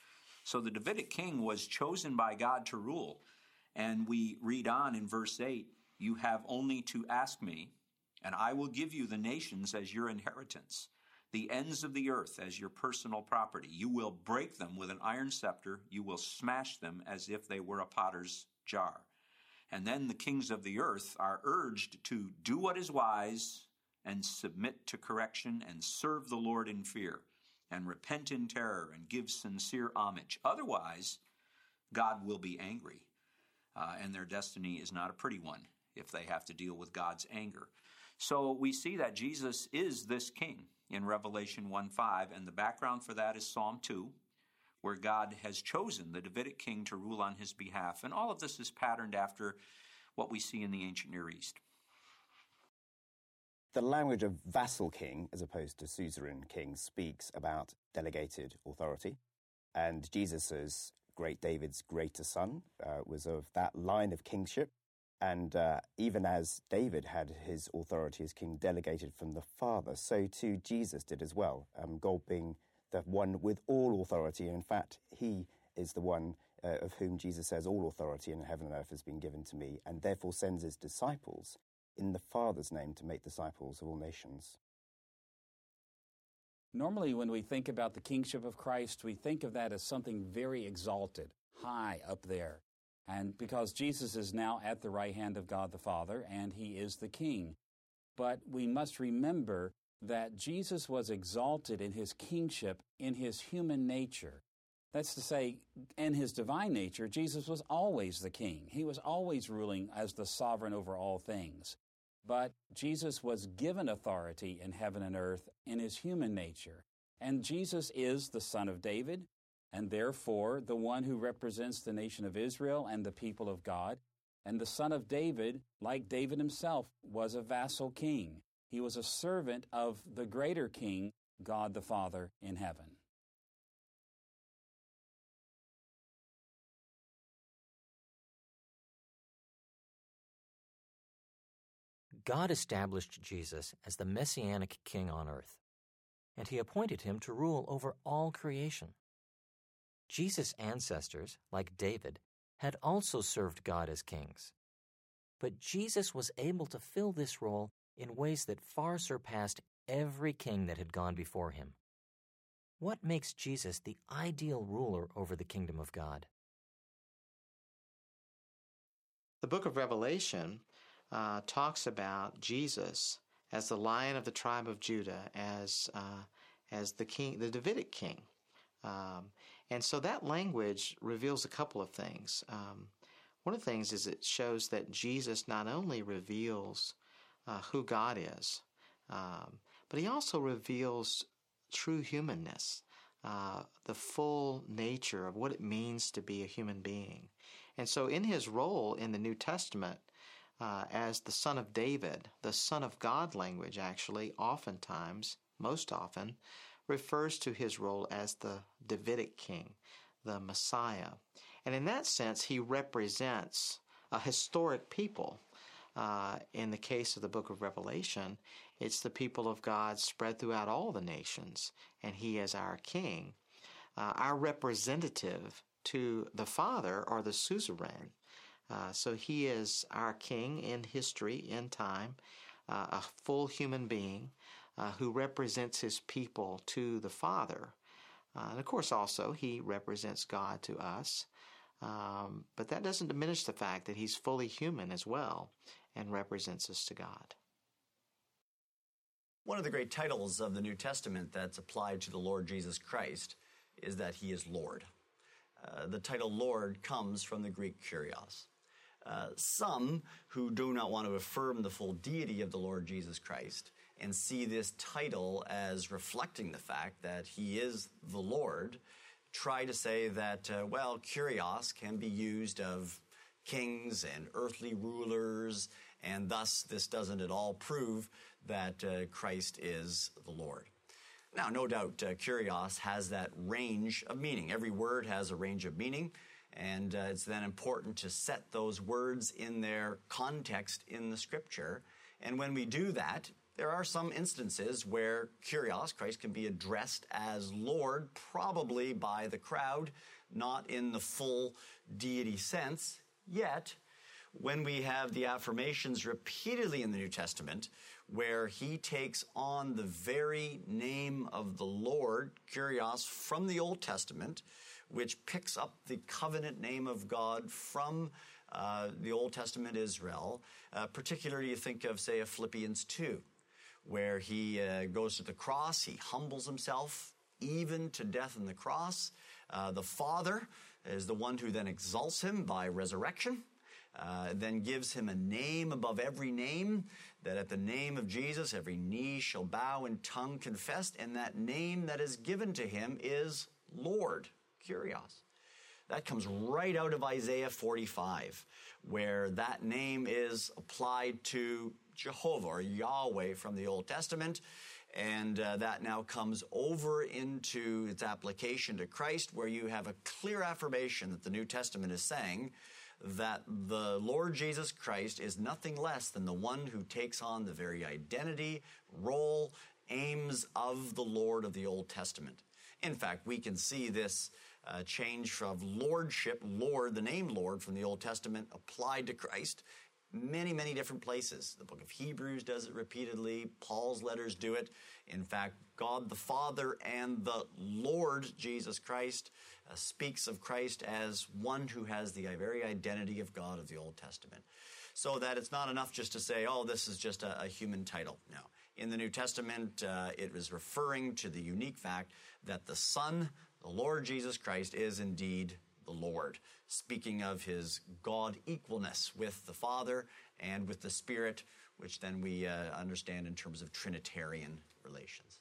So the Davidic king was chosen by God to rule. And we read on in verse eight, you have only to ask me, and I will give you the nations as your inheritance, the ends of the earth as your personal property. You will break them with an iron scepter. You will smash them as if they were a potter's jar. And then the kings of the earth are urged to do what is wise and submit to correction and serve the Lord in fear and repent in terror and give sincere homage. Otherwise, God will be angry, uh, and their destiny is not a pretty one if they have to deal with God's anger. So we see that Jesus is this king in Revelation one five, and the background for that is Psalm two, where God has chosen the Davidic king to rule on his behalf. And all of this is patterned after what we see in the ancient Near East. The language of vassal king, as opposed to suzerain king, speaks about delegated authority. And Jesus, as great David's greater son, uh, was of that line of kingship. And uh, even as David had his authority as king delegated from the Father, so too Jesus did as well, um, God being the one with all authority. In fact, he is the one uh, of whom Jesus says, all authority in heaven and earth has been given to me, and therefore sends his disciples in the Father's name to make disciples of all nations. Normally, when we think about the kingship of Christ, we think of that as something very exalted, high up there. And because Jesus is now at the right hand of God the Father, and he is the king. But we must remember that Jesus was exalted in his kingship in his human nature. That's to say, in his divine nature, Jesus was always the king. He was always ruling as the sovereign over all things. But Jesus was given authority in heaven and earth in his human nature. And Jesus is the son of David, and therefore the one who represents the nation of Israel and the people of God. And the son of David, like David himself, was a vassal king. He was a servant of the greater king, God the Father in heaven. God established Jesus as the Messianic king on earth, and he appointed him to rule over all creation. Jesus' ancestors, like David, had also served God as kings. But Jesus was able to fill this role in ways that far surpassed every king that had gone before him. What makes Jesus the ideal ruler over the kingdom of God? The book of Revelation uh, talks about Jesus as the Lion of the tribe of Judah, as uh, as the king, the Davidic king. Um, and so that language reveals a couple of things. Um, one of the things is it shows that Jesus not only reveals uh, who God is, um, but he also reveals true humanness, uh, the full nature of what it means to be a human being. And so in his role in the New Testament uh, as the Son of David, the Son of God language actually oftentimes, most often, refers to his role as the Davidic king, the Messiah. And in that sense, he represents a historic people. Uh, in the case of the book of Revelation, it's the people of God spread throughout all the nations, and he is our king, uh, our representative to the Father, or the suzerain. Uh, so he is our king in history, in time, uh, a full human being uh, who represents his people to the Father. Uh, and of course also he represents God to us. Um, but that doesn't diminish the fact that he's fully human as well and represents us to God. One of the great titles of the New Testament that's applied to the Lord Jesus Christ is that he is Lord. Uh, the title Lord comes from the Greek kurios. Uh, some who do not want to affirm the full deity of the Lord Jesus Christ and see this title as reflecting the fact that he is the Lord try to say that, uh, well, kurios can be used of kings and earthly rulers, and thus this doesn't at all prove that uh, Christ is the Lord. Now, no doubt, uh, kurios has that range of meaning. Every word has a range of meaning, and uh, it's then important to set those words in their context in the Scripture. And when we do that, there are some instances where kurios, Christ, can be addressed as Lord, probably by the crowd, not in the full deity sense. Yet, when we have the affirmations repeatedly in the New Testament, where he takes on the very name of the Lord, kurios, from the Old Testament, which picks up the covenant name of God from uh, the Old Testament Israel. Uh, particularly, you think of, say, of Philippians two, where he uh, goes to the cross, he humbles himself, even to death on the cross. Uh, the Father is the one who then exalts him by resurrection. Uh, then gives him a name above every name, that at the name of Jesus every knee shall bow and tongue confess, and that name that is given to him is Lord, kurios. That comes right out of Isaiah forty-five, where that name is applied to Jehovah or Yahweh from the Old Testament, and uh, that now comes over into its application to Christ, where you have a clear affirmation that the New Testament is saying that the Lord Jesus Christ is nothing less than the one who takes on the very identity, role, aims of the Lord of the Old Testament. In fact, we can see this uh, change from lordship, Lord, the name Lord from the Old Testament applied to Christ, many, many different places. The book of Hebrews does it repeatedly. Paul's letters do it. In fact, God the Father and the Lord Jesus Christ uh, speaks of Christ as one who has the very identity of God of the Old Testament. So that it's not enough just to say, oh, this is just a, a human title. No. In the New Testament, uh, it is referring to the unique fact that the Son, the Lord Jesus Christ, is indeed the Lord, speaking of his God equalness with the Father and with the Spirit, which then we uh, understand in terms of Trinitarian relations.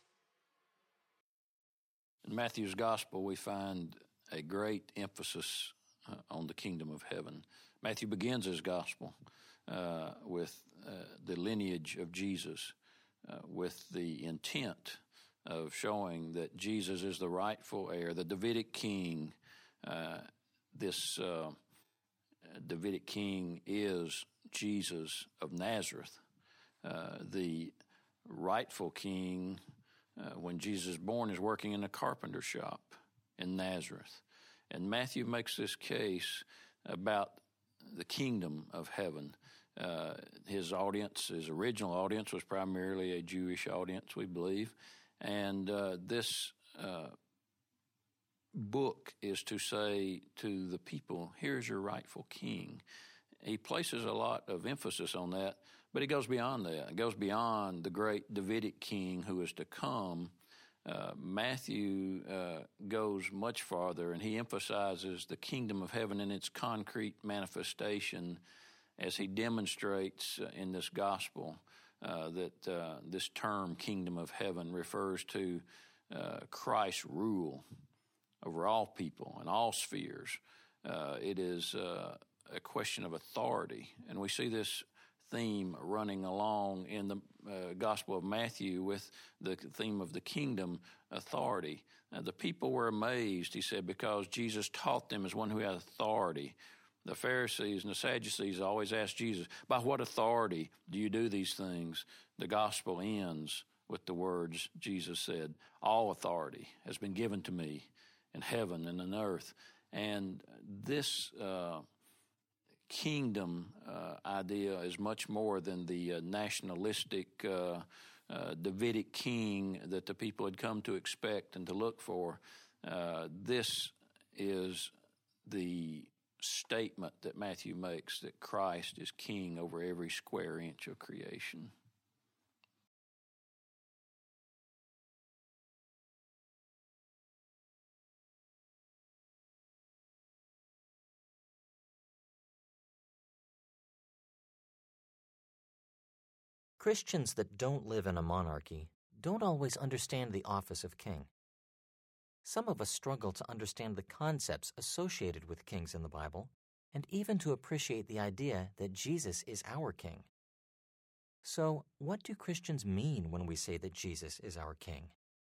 In Matthew's Gospel, we find a great emphasis uh, on the kingdom of heaven. Matthew begins his Gospel uh, with uh, the lineage of Jesus, uh, with the intent of showing that Jesus is the rightful heir, the Davidic king. Uh, this uh, Davidic king is Jesus of Nazareth. Uh, the rightful king, uh, when Jesus is born, is working in a carpenter shop in Nazareth. And Matthew makes this case about the kingdom of heaven. Uh, his audience, his original audience, was primarily a Jewish audience, we believe. And uh, this uh, book is to say to the people, here's your rightful king. He places a lot of emphasis on that, but it goes beyond that. It goes beyond the great Davidic king who is to come. Uh, Matthew uh, goes much farther, and he emphasizes the kingdom of heaven in its concrete manifestation as he demonstrates uh, in this gospel uh, that uh, this term kingdom of heaven refers to uh, Christ's rule over all people and all spheres. Uh, it is uh, a question of authority, and we see this theme running along in the uh, Gospel of Matthew with the theme of the kingdom authority. Uh, the people were amazed, he said, because Jesus taught them as one who had authority. The Pharisees and the Sadducees always asked Jesus, by what authority do you do these things? The Gospel ends with the words Jesus said, all authority has been given to me in heaven and on earth. And this uh, kingdom uh, idea is much more than the uh, nationalistic uh, uh, Davidic king that the people had come to expect and to look for. Uh, this is the statement that Matthew makes, that Christ is king over every square inch of creation. Christians that don't live in a monarchy don't always understand the office of king. Some of us struggle to understand the concepts associated with kings in the Bible, and even to appreciate the idea that Jesus is our king. So, what do Christians mean when we say that Jesus is our king?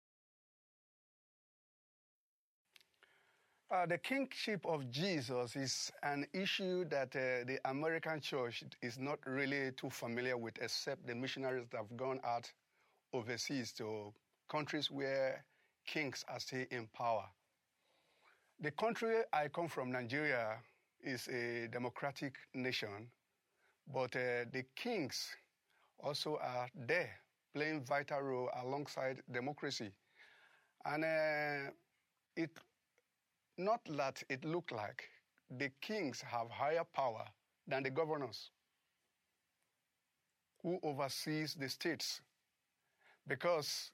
Uh, the kingship of Jesus is an issue that uh, the American church is not really too familiar with, except the missionaries that have gone out overseas to countries where kings are still in power. The country I come from, Nigeria, is a democratic nation, but uh, the kings also are there, playing vital role alongside democracy. And uh, it Not that it looked like the kings have higher power than the governors who oversees the states. Because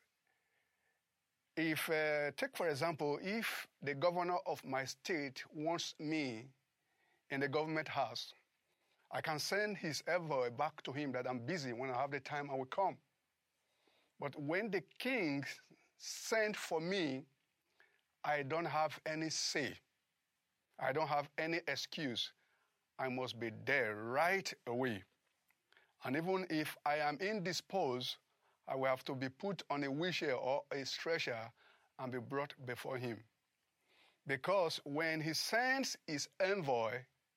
if, uh, take for example, if the governor of my state wants me in the government house, I can send his envoy back to him that I'm busy. When I have the time, I will come. But when the king sent for me, I don't have any say. I don't have any excuse. I must be there right away. And even if I am indisposed, I will have to be put on a wheelchair or a stretcher and be brought before him. Because when he sends his envoy,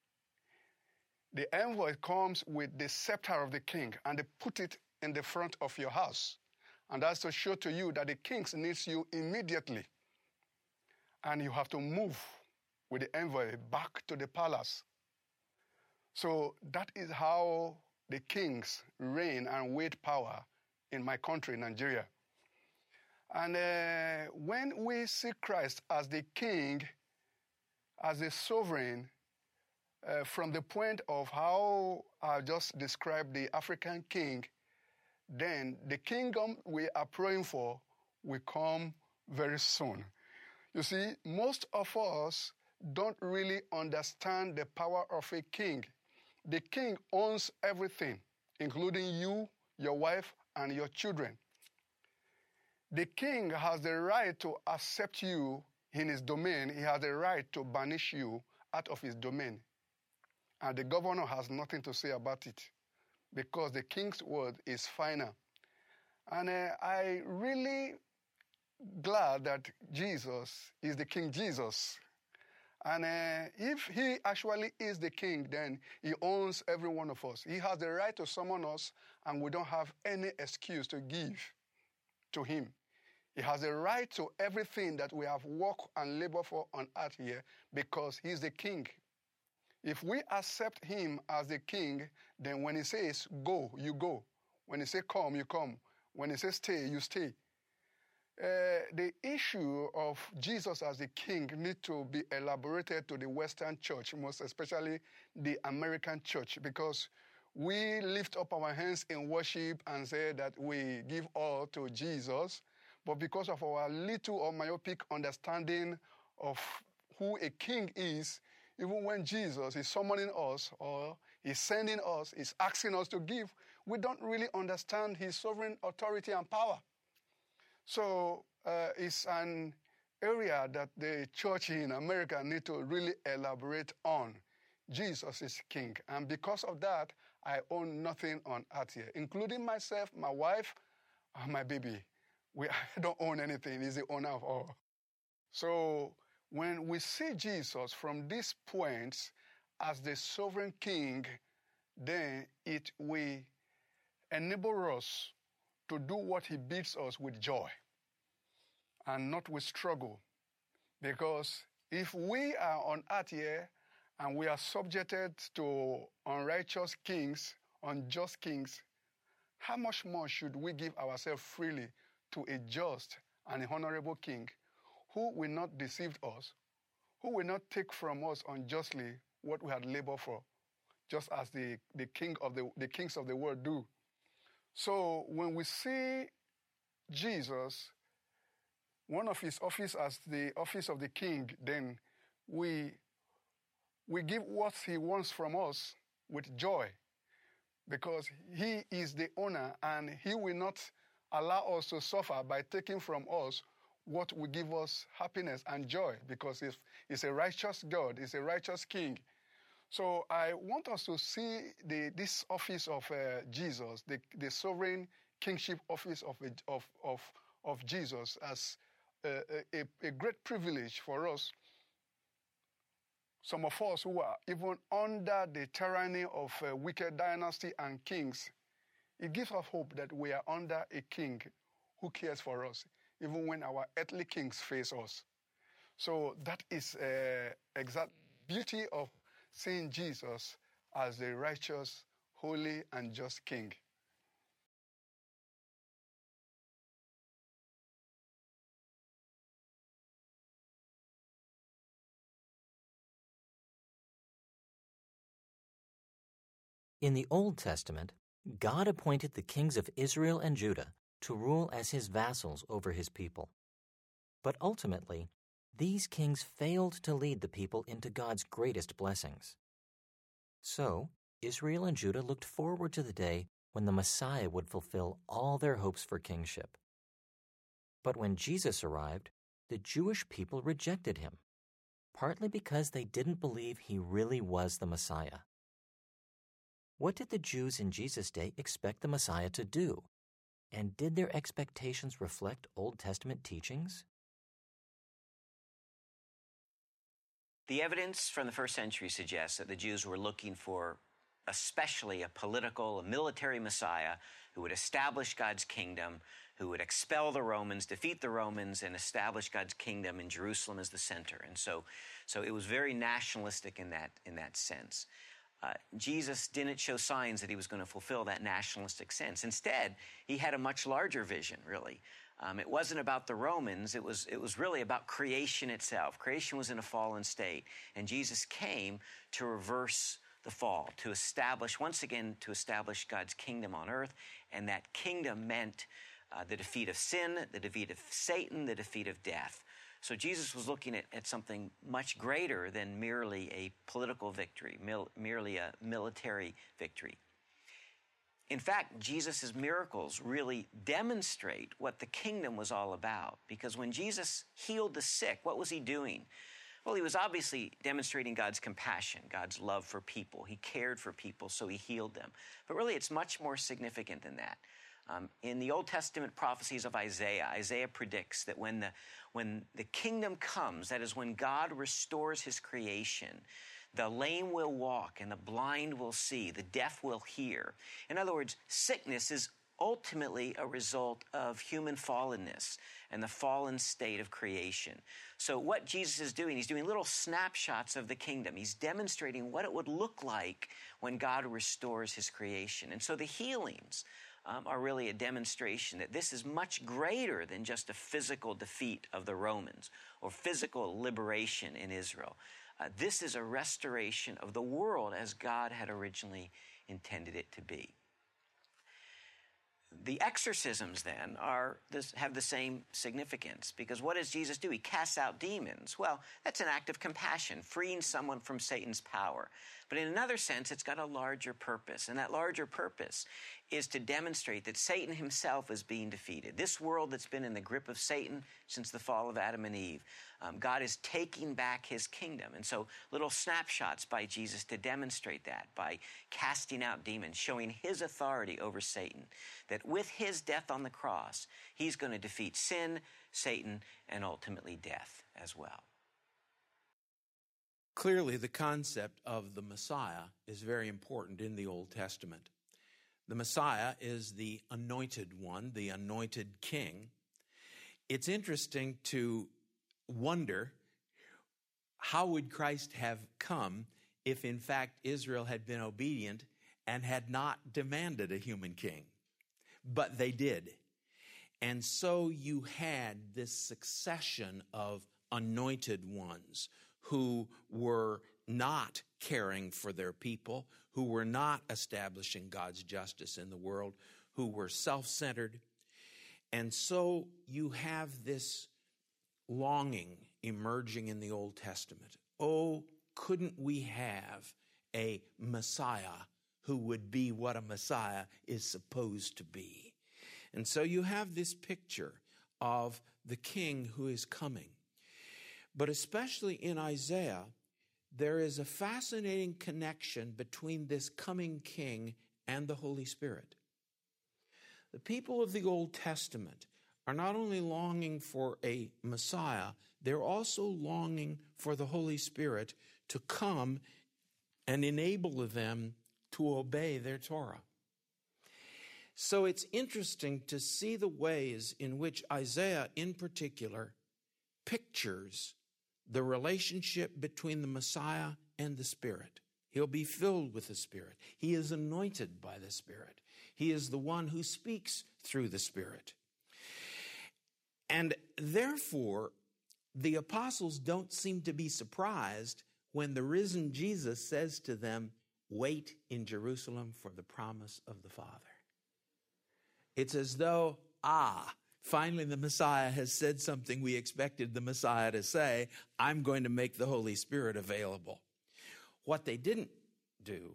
the envoy comes with the scepter of the king and they put it in the front of your house. And that's to show to you that the king needs you immediately. And you have to move with the envoy back to the palace. So that is how the kings reign and wield power in my country, Nigeria. And uh, when we see Christ as the king, as a sovereign, uh, from the point of how I just described the African king, then the kingdom we are praying for will come very soon. You see, most of us don't really understand the power of a king. The king owns everything, including you, your wife, and your children. The king has the right to accept you in his domain. He has the right to banish you out of his domain. And the governor has nothing to say about it because the king's word is final. And uh, I really glad that Jesus is the King Jesus. And uh, if he actually is the king, then he owns every one of us. He has the right to summon us, and we don't have any excuse to give to him. He has the right to everything that we have worked and labored for on earth here because he's the king. If we accept him as the king, then when he says go, you go. When he says come, you come. When he says stay, you stay. Uh, the issue of Jesus as the king need to be elaborated to the Western church, most especially the American church, because we lift up our hands in worship and say that we give all to Jesus, but because of our little or myopic understanding of who a king is, even when Jesus is summoning us or is sending us, is asking us to give, we don't really understand his sovereign authority and power. So uh, it's an area that the church in America need to really elaborate on. Jesus is king. And because of that, I own nothing on earth here, including myself, my wife, and my baby. We, I don't own anything. He's the owner of all. So when we see Jesus from this point as the sovereign king, then it will enable us to do what he bids us with joy and not with struggle. Because if we are on earth here and we are subjected to unrighteous kings, unjust kings, how much more should we give ourselves freely to a just and a honorable king who will not deceive us, who will not take from us unjustly what we had labored for, just as the, the, king of the, the kings of the world do. So when we see Jesus, one of his office as the office of the king, then we, we give what he wants from us with joy, because he is the owner and he will not allow us to suffer by taking from us what will give us happiness and joy, because he's, he's a righteous God, he's a righteous king. So I want us to see the, this office of uh, Jesus, the, the sovereign kingship office of, of, of, of Jesus, as a, a, a great privilege for us. Some of us who are even under the tyranny of a wicked dynasty and kings, it gives us hope that we are under a king who cares for us, even when our earthly kings face us. So that is the uh, exact beauty of seeing Jesus as the righteous, holy, and just king. In the Old Testament, God appointed the kings of Israel and Judah to rule as his vassals over his people. But ultimately, these kings failed to lead the people into God's greatest blessings. So, Israel and Judah looked forward to the day when the Messiah would fulfill all their hopes for kingship. But when Jesus arrived, the Jewish people rejected him, partly because they didn't believe he really was the Messiah. What did the Jews in Jesus' day expect the Messiah to do? And did their expectations reflect Old Testament teachings? The evidence from the first century suggests that the Jews were looking for especially a political, a military Messiah who would establish God's kingdom, who would expel the Romans, defeat the Romans, and establish God's kingdom in Jerusalem as the center. And so, so it was very nationalistic in that, in that sense. Uh, Jesus didn't show signs that he was going to fulfill that nationalistic sense. Instead, he had a much larger vision, really. Um, it wasn't about the Romans. It was, it was really about creation itself. Creation was in a fallen state, and Jesus came to reverse the fall, to establish, once again, to establish God's kingdom on earth, and that kingdom meant uh, the defeat of sin, the defeat of Satan, the defeat of death. So Jesus was looking at, at something much greater than merely a political victory, mil, merely a military victory. In fact, Jesus' miracles really demonstrate what the kingdom was all about. Because when Jesus healed the sick, what was he doing? Well, he was obviously demonstrating God's compassion, God's love for people. He cared for people, so he healed them. But really, it's much more significant than that. Um, in the Old Testament prophecies of Isaiah, Isaiah predicts that when the, when the kingdom comes, that is when God restores his creation, the lame will walk and the blind will see, the deaf will hear. In other words, sickness is ultimately a result of human fallenness and the fallen state of creation. So what Jesus is doing, he's doing little snapshots of the kingdom. He's demonstrating what it would look like when God restores his creation. And so the healings um, are really a demonstration that this is much greater than just a physical defeat of the Romans or physical liberation in Israel. Uh, this is a restoration of the world as God had originally intended it to be. The exorcisms, then, are this, have the same significance, because what does Jesus do? He casts out demons. Well, that's an act of compassion, freeing someone from Satan's power. But in another sense, it's got a larger purpose, and that larger purpose is to demonstrate that Satan himself is being defeated. This world that's been in the grip of Satan since the fall of Adam and Eve, um, God is taking back his kingdom. And so little snapshots by Jesus to demonstrate that, by casting out demons, showing his authority over Satan, that with his death on the cross, he's going to defeat sin, Satan, and ultimately death as well. Clearly, the concept of the Messiah is very important in the Old Testament. The Messiah is the anointed one, the anointed king. It's interesting to wonder, how would Christ have come if, in fact, Israel had been obedient and had not demanded a human king? But they did. And so you had this succession of anointed ones who were not caring for their people, who were not establishing God's justice in the world, who were self-centered. And so you have this longing emerging in the Old Testament. Oh, couldn't we have a Messiah who would be what a Messiah is supposed to be? And so you have this picture of the king who is coming. But especially in Isaiah, there is a fascinating connection between this coming king and the Holy Spirit. The people of the Old Testament are not only longing for a Messiah, they're also longing for the Holy Spirit to come and enable them to obey their Torah. So it's interesting to see the ways in which Isaiah in particular pictures the relationship between the Messiah and the Spirit. He'll be filled with the Spirit. He is anointed by the Spirit. He is the one who speaks through the Spirit. And therefore, the apostles don't seem to be surprised when the risen Jesus says to them, "Wait in Jerusalem for the promise of the Father." It's as though, ah, finally the Messiah has said something we expected the Messiah to say. I'm going to make the Holy Spirit available. What they didn't do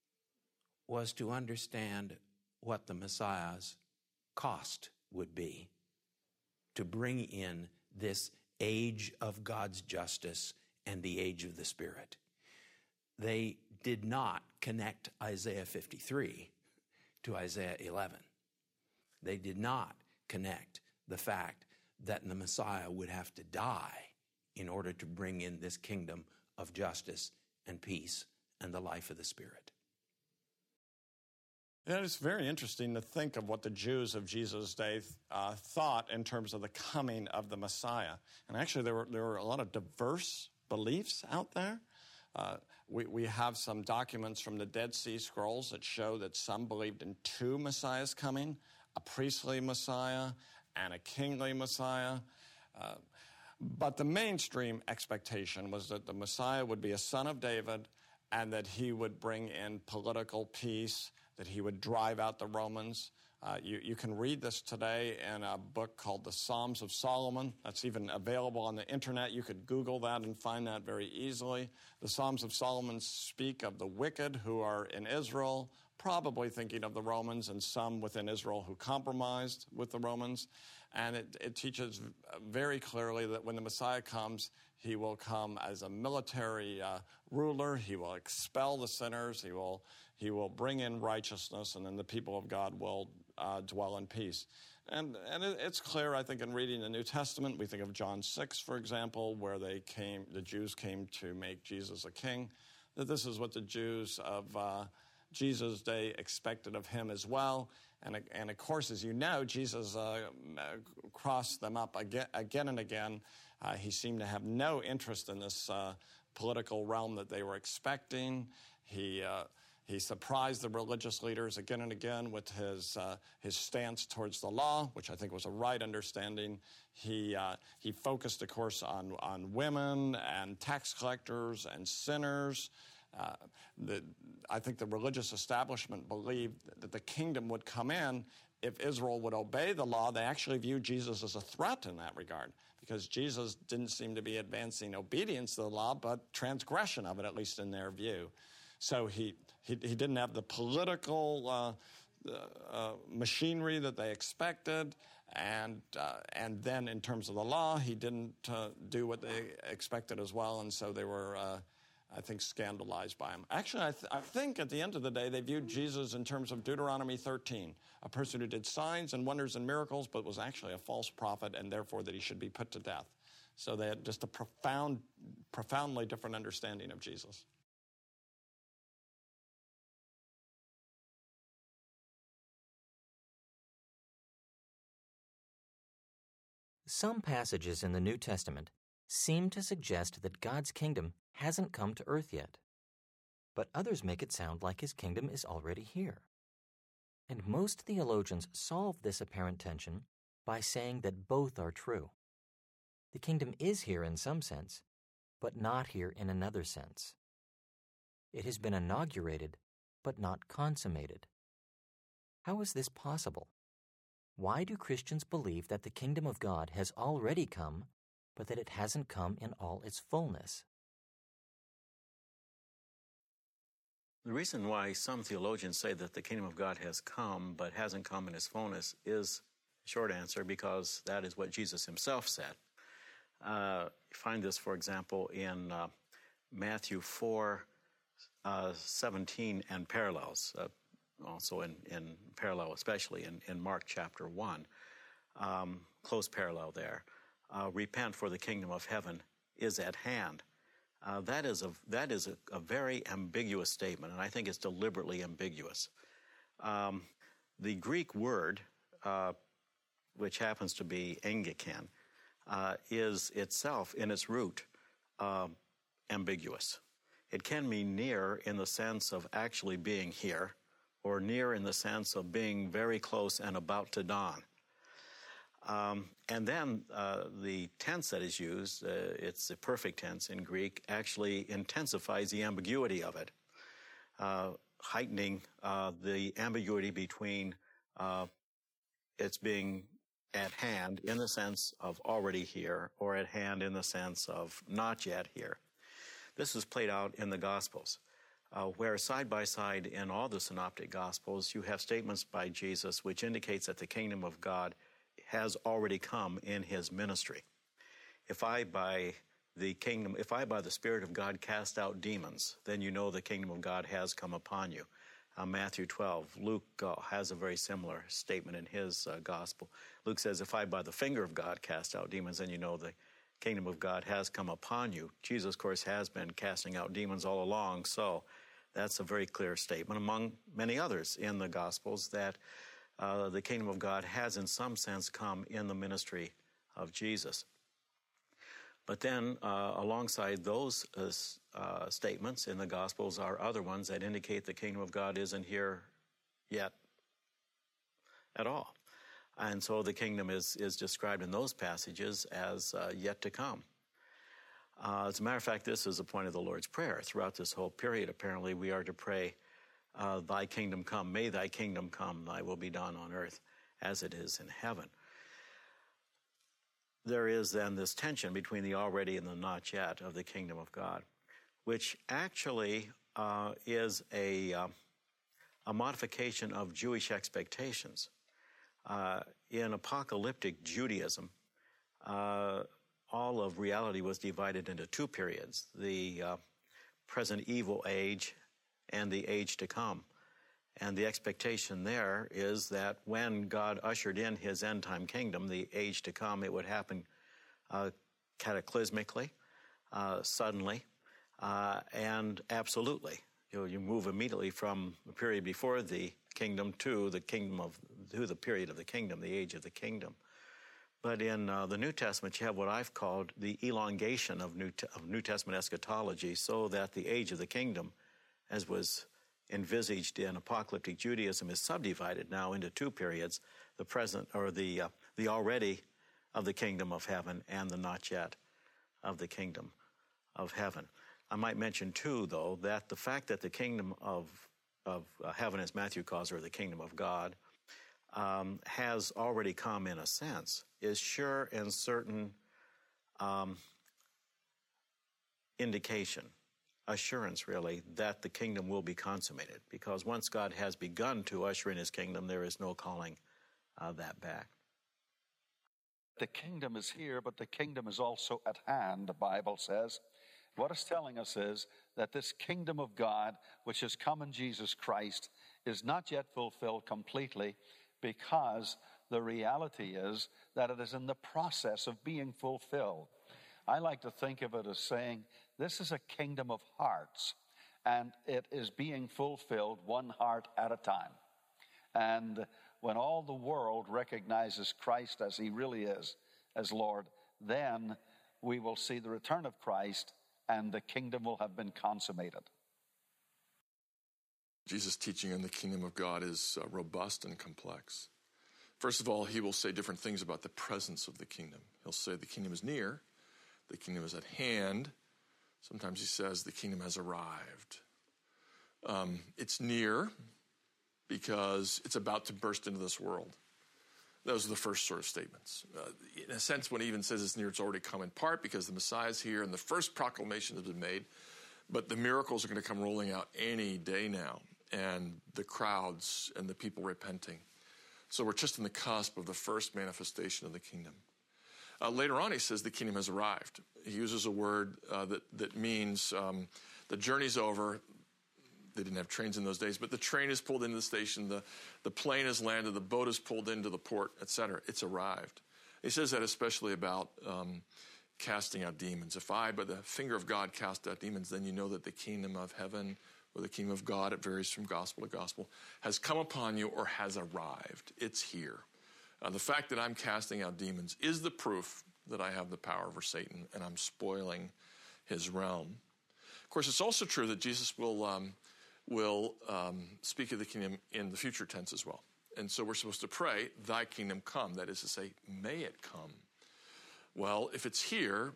was to understand what the Messiah's cost would be to bring in this age of God's justice and the age of the Spirit. They did not connect Isaiah fifty-three to Isaiah eleven. They did not connect the fact that the Messiah would have to die in order to bring in this kingdom of justice and peace and the life of the Spirit. And it's very interesting to think of what the Jews of Jesus' day uh, thought in terms of the coming of the Messiah. And actually, there were there were a lot of diverse beliefs out there. Uh, we, we have some documents from the Dead Sea Scrolls that show that some believed in two Messiahs coming, a priestly Messiah and a kingly Messiah. Uh, but the mainstream expectation was that the Messiah would be a son of David and that he would bring in political peace, that he would drive out the Romans. Uh, you, you can read this today in a book called The Psalms of Solomon. That's even available on the internet. You could Google that and find that very easily. The Psalms of Solomon speak of the wicked who are in Israel, probably thinking of the Romans, and some within Israel who compromised with the Romans. And it, it teaches very clearly that when the Messiah comes, he will come as a military uh, ruler. He will expel the sinners. He will he will bring in righteousness, and then the people of God will uh, dwell in peace. And and it, it's clear, I think, in reading the New Testament. We think of John six, for example, where they came, the Jews came to make Jesus a king. That this is what the Jews of uh, Jesus' day expected of him as well. And, and of course, as you know, Jesus uh, crossed them up again, again and again. Uh, he seemed to have no interest in this uh, political realm that they were expecting. He uh, He surprised the religious leaders again and again with his uh, his stance towards the law, which I think was a right understanding. He uh, he focused, of course, on on women and tax collectors and sinners. Uh, the, I think the religious establishment believed that the kingdom would come in if Israel would obey the law. They actually viewed Jesus as a threat in that regard, because Jesus didn't seem to be advancing obedience to the law, but transgression of it, at least in their view. So he, he, he didn't have the political uh, uh, machinery that they expected, and uh, and then in terms of the law, he didn't uh, do what they expected as well, and so they were, uh, I think, scandalized by him. Actually, I, th- I think at the end of the day, they viewed Jesus in terms of Deuteronomy thirteen, a person who did signs and wonders and miracles, but was actually a false prophet, and therefore that he should be put to death. So they had just a profound, profoundly different understanding of Jesus. Some passages in the New Testament seem to suggest that God's kingdom hasn't come to earth yet, but others make it sound like his kingdom is already here. And most theologians solve this apparent tension by saying that both are true. The kingdom is here in some sense, but not here in another sense. It has been inaugurated, but not consummated. How is this possible? Why do Christians believe that the kingdom of God has already come, but that it hasn't come in all its fullness? The reason why some theologians say that the kingdom of God has come, but hasn't come in its fullness is, short answer, because that is what Jesus himself said. Uh, you find this, for example, in uh, Matthew four, uh, seventeen and parallels. Uh, also in, in parallel, especially in, in Mark chapter one. Um, close parallel there. Uh, Repent, for the kingdom of heaven is at hand. Uh, that is, a, that is a, a very ambiguous statement, and I think it's deliberately ambiguous. Um, the Greek word, uh, which happens to be engekan, uh, is itself, in its root, uh, ambiguous. It can mean near in the sense of actually being here, or near in the sense of being very close and about to dawn. Um, and then uh, the tense that is used, uh, it's the perfect tense in Greek, actually intensifies the ambiguity of it, uh, heightening uh, the ambiguity between uh, its being at hand in the sense of already here, or at hand in the sense of not yet here. This is played out in the Gospels. Uh, where side by side in all the synoptic gospels, you have statements by Jesus which indicates that the kingdom of God has already come in his ministry. If I by the kingdom, if I by the Spirit of God cast out demons, then you know the kingdom of God has come upon you. Uh, Matthew twelve, Luke uh, has a very similar statement in his uh, gospel. Luke says, if I by the finger of God cast out demons, then you know the kingdom of God has come upon you. Jesus, of course, has been casting out demons all along, so that's a very clear statement, among many others in the Gospels, that uh, the kingdom of God has in some sense come in the ministry of Jesus. But then, uh, alongside those uh, uh, statements in the Gospels are other ones that indicate the kingdom of God isn't here yet at all. And so the kingdom is, is described in those passages as uh, yet to come. Uh, as a matter of fact, this is the point of the Lord's Prayer. Throughout this whole period, apparently, we are to pray, uh, thy kingdom come, may thy kingdom come, thy will be done on earth as it is in heaven. There is then this tension between the already and the not yet of the kingdom of God, which actually uh, is a, uh, a modification of Jewish expectations. Uh, in apocalyptic Judaism, uh, all of reality was divided into two periods, the uh, present evil age and the age to come. And the expectation there is that when God ushered in his end-time kingdom, the age to come, it would happen uh, cataclysmically, uh, suddenly, uh, and absolutely. You know, you move immediately from the period before the kingdom to the kingdom of, to the period of the kingdom, the age of the kingdom. But in uh, the New Testament, you have what I've called the elongation of New, Te- of New Testament eschatology, so that the age of the kingdom, as was envisaged in apocalyptic Judaism is subdivided now into two periods, the present, or the, uh, the already of the kingdom of heaven and the not yet of the kingdom of heaven. I might mention, too, though, that the fact that the kingdom of, of uh, heaven, as Matthew calls it, or the kingdom of God, um, has already come in a sense, is sure and certain um, indication, assurance, really, that the kingdom will be consummated. Because once God has begun to usher in his kingdom, there is no calling uh, that back. The kingdom is here, but the kingdom is also at hand, the Bible says. What it's telling us is that this kingdom of God, which has come in Jesus Christ, is not yet fulfilled completely, because the reality is that it is in the process of being fulfilled. I like to think of it as saying, this is a kingdom of hearts, and it is being fulfilled one heart at a time. And when all the world recognizes Christ as he really is, as Lord, then we will see the return of Christ, and the kingdom will have been consummated. Jesus' teaching on the kingdom of God is uh, robust and complex. First of all, he will say different things about the presence of the kingdom. He'll say the kingdom is near, the kingdom is at hand. Sometimes he says the kingdom has arrived. Um, it's near because it's about to burst into this world. Those are the first sort of statements. Uh, in a sense, when he even says it's near, it's already come in part because the Messiah is here and the first proclamation has been made. But the miracles are going to come rolling out any day now, and the crowds and the people repenting. So we're just in the cusp of the first manifestation of the kingdom. Uh, later on, he says the kingdom has arrived. He uses a word uh, that, that means um, the journey's over. They didn't have trains in those days, but the train is pulled into the station, the, the plane has landed, the boat is pulled into the port, et cetera. It's arrived. He says that especially about um, casting out demons. If I, by the finger of God, cast out demons, then you know that the kingdom of heaven or the kingdom of God, it varies from gospel to gospel, has come upon you or has arrived. It's here. Uh, the fact that I'm casting out demons is the proof that I have the power over Satan and I'm spoiling his realm. Of course, it's also true that Jesus will... Um, will um, speak of the kingdom in the future tense as well. And so we're supposed to pray, thy kingdom come. That is to say, may it come. Well, if it's here,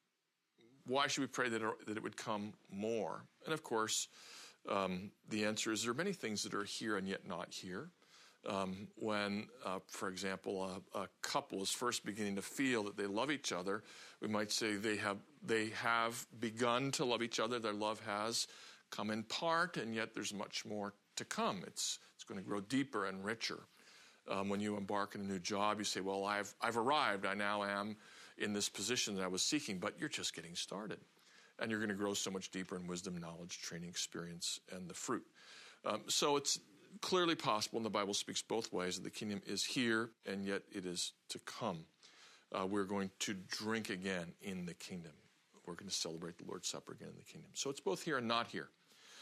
why should we pray that it, that it would come more? And of course, um, the answer is there are many things that are here and yet not here. Um, when, uh, for example, a, a couple is first beginning to feel that they love each other, we might say they have they have begun to love each other. Their love has come in part, and yet there's much more to come. It's it's going to grow deeper and richer. Um, when you embark on a new job, you say, well, I've I've arrived. I now am in this position that I was seeking, but you're just getting started. And you're going to grow so much deeper in wisdom, knowledge, training, experience, and the fruit. Um, so it's clearly possible, and the Bible speaks both ways, that the kingdom is here, and yet it is to come. Uh, we're going to drink again in the kingdom. We're going to celebrate the Lord's Supper again in the kingdom. So it's both here and not here.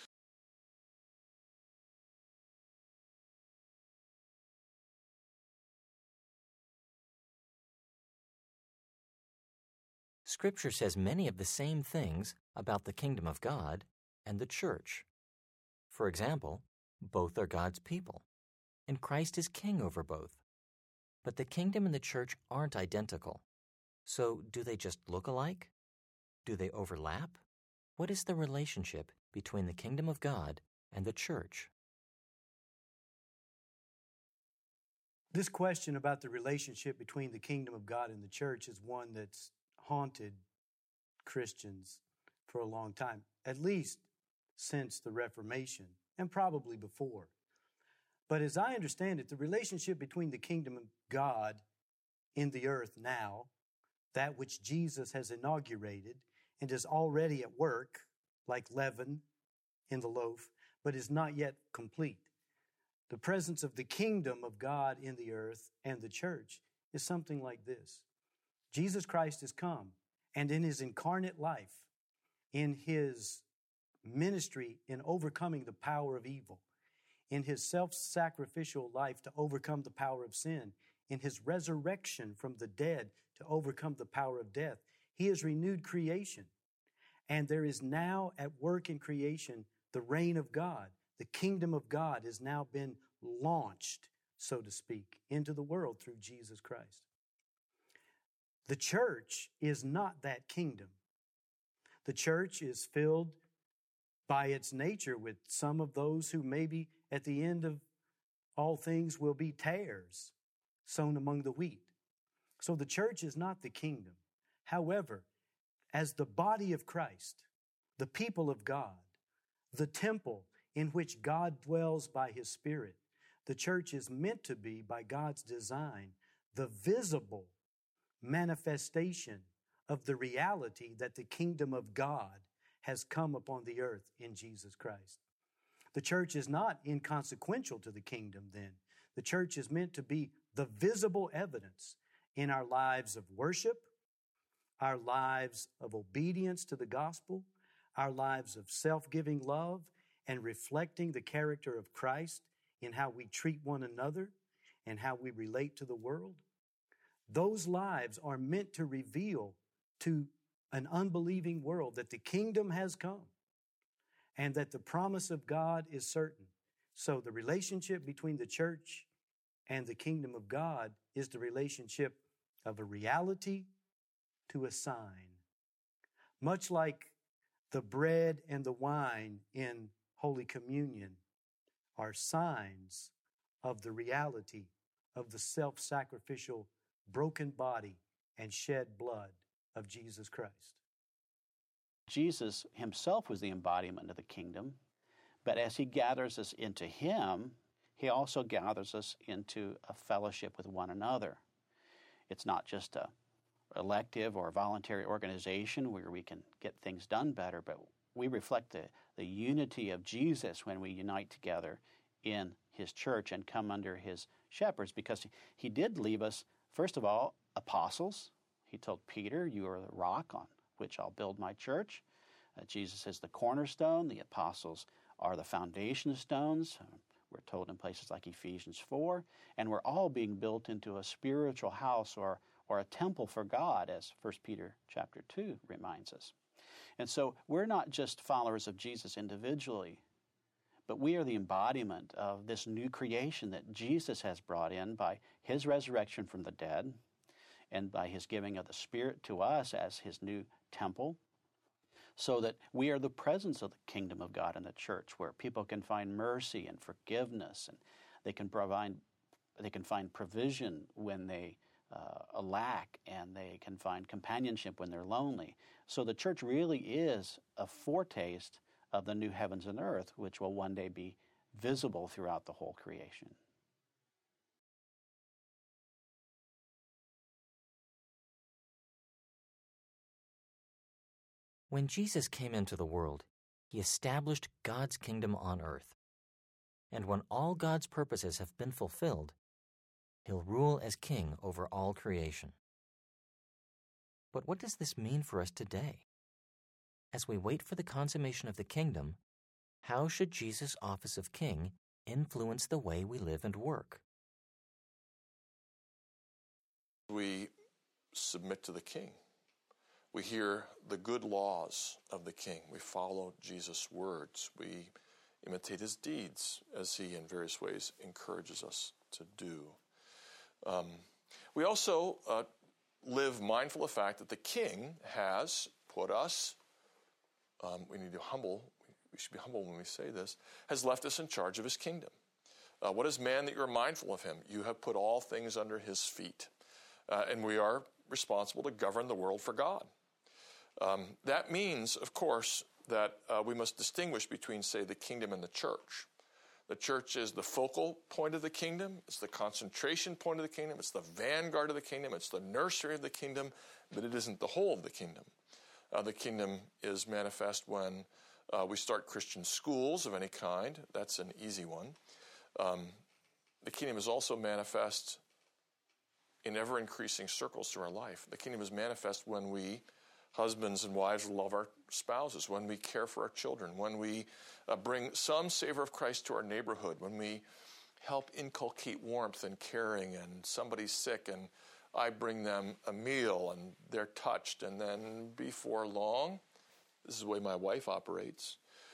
Scripture says many of the same things about the kingdom of God and the church. For example, both are God's people, and Christ is king over both. But the kingdom and the church aren't identical. So do they just look alike? Do they overlap? What is the relationship between the kingdom of God and the church? This question about the relationship between the kingdom of God and the church is one that's haunted Christians for a long time, at least since the Reformation, and probably before. But as I understand it, the relationship between the kingdom of God in the earth now, that which Jesus has inaugurated and is already at work, like leaven in the loaf, but is not yet complete. The presence of the kingdom of God in the earth and the church is something like this. Jesus Christ has come, and in his incarnate life, in his ministry in overcoming the power of evil, in his self-sacrificial life to overcome the power of sin, in his resurrection from the dead to overcome the power of death, he has renewed creation. And there is now at work in creation the reign of God, The kingdom of God has now been launched, so to speak, into the world through Jesus Christ. The church is not that kingdom. The church is filled by its nature with some of those who maybe at the end of all things will be tares sown among the wheat. So the church is not the kingdom. However, as the body of Christ, the people of God, the temple in which God dwells by His Spirit, the church is meant to be, by God's design, the visible manifestation of the reality that the kingdom of God has come upon the earth in Jesus Christ. The church is not inconsequential to the kingdom then. The church is meant to be the visible evidence in our lives of worship, our lives of obedience to the gospel, our lives of self-giving love, and reflecting the character of Christ in how we treat one another and how we relate to the world. Those lives are meant to reveal to an unbelieving world that the kingdom has come and that the promise of God is certain. So the relationship between the church and the kingdom of God is the relationship of a reality to a sign. Much like the bread and the wine in Holy Communion are signs of the reality of the self-sacrificial broken body and shed blood of Jesus Christ. Jesus himself was the embodiment of the kingdom, but as he gathers us into him, he also gathers us into a fellowship with one another. It's not just a elective or voluntary organization where we can get things done better, but we reflect the, the unity of Jesus when we unite together in his church and come under his shepherds, because he, he did leave us, first of all, apostles. He told Peter, "You are the rock on which I'll build my church." Uh, Jesus is the cornerstone. The apostles are the foundation stones. Uh, we're told in places like Ephesians four. And we're all being built into a spiritual house or, or a temple for God, as First Peter chapter two reminds us. And so we're not just followers of Jesus individually, but we are the embodiment of this new creation that Jesus has brought in by his resurrection from the dead and by his giving of the Spirit to us as his new temple, so that we are the presence of the kingdom of God in the church, where people can find mercy and forgiveness, and they can provide, they can find provision when they uh, lack, and they can find companionship when they're lonely. So the church really is a foretaste of the new heavens and earth, which will one day be visible throughout the whole creation. When Jesus came into the world, he established God's kingdom on earth. And when all God's purposes have been fulfilled, he'll rule as king over all creation. But what does this mean for us today? As we wait for the consummation of the kingdom, how should Jesus' office of king influence the way we live and work? We submit to the king. We hear the good laws of the king. We follow Jesus' words. We imitate his deeds, as he in various ways encourages us to do. Um, we also uh, live mindful of the fact that the king has put us, um, we need to humble, we should be humble when we say this, has left us in charge of his kingdom. Uh, what is man that you're mindful of him? You have put all things under his feet. Uh, and we are responsible to govern the world for God. Um, that means, of course, that uh, we must distinguish between, say, the kingdom and the church. The church is the focal point of the kingdom. It's the concentration point of the kingdom. It's the vanguard of the kingdom. It's the nursery of the kingdom, but it isn't the whole of the kingdom. Uh, the kingdom is manifest when uh, we start Christian schools of any kind. That's an easy one. Um, the kingdom is also manifest in ever-increasing circles through our life. The kingdom is manifest when we, husbands and wives, love our spouses, when we care for our children, when we uh, bring some savor of Christ to our neighborhood, when we help inculcate warmth and caring, and somebody's sick and I bring them a meal and they're touched, and then before long, this is the way my wife operates,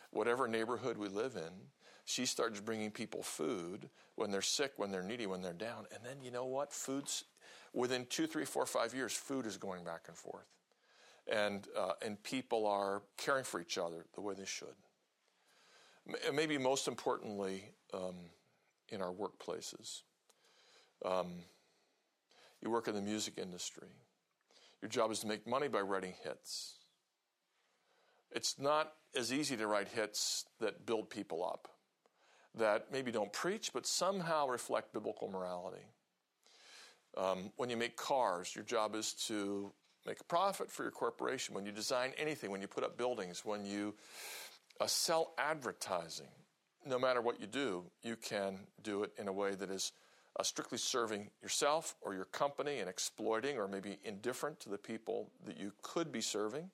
whatever neighborhood we live in, she starts bringing people food when they're sick, when they're needy, when they're down. And then, you know what? Food's, within two, three, four, five years, food is going back and forth. And, uh, and people are caring for each other the way they should. M- maybe most importantly, um, in our workplaces. Um, you work in the music industry. Your job is to make money by writing hits. It's not as easy to write hits that build people up, that maybe don't preach, but somehow reflect biblical morality. Um, when you make cars, your job is to make a profit for your corporation. When you design anything, when you put up buildings, when you uh, sell advertising, no matter what you do, you can do it in a way that is uh, strictly serving yourself or your company and exploiting or maybe indifferent to the people that you could be serving.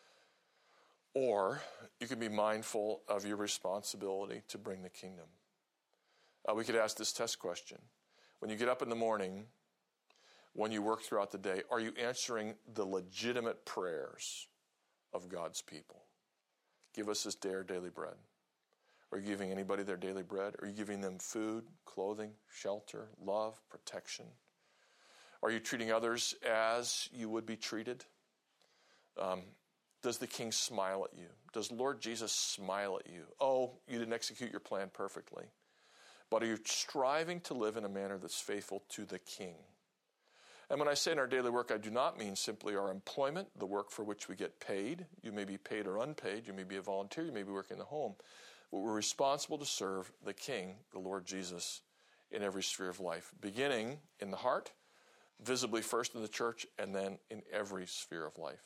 Or you can be mindful of your responsibility to bring the kingdom. Uh, we could ask this test question. When you get up in the morning, when you work throughout the day, are you answering the legitimate prayers of God's people? Give us this day our daily bread. Are you giving anybody their daily bread? Are you giving them food, clothing, shelter, love, protection? Are you treating others as you would be treated? Um, does the King smile at you? Does Lord Jesus smile at you? Oh, you didn't execute your plan perfectly. But are you striving to live in a manner that's faithful to the King? And when I say in our daily work, I do not mean simply our employment, the work for which we get paid. You may be paid or unpaid. You may be a volunteer. You may be working in the home. But we're responsible to serve the King, the Lord Jesus, in every sphere of life, beginning in the heart, visibly first in the church, and then in every sphere of life.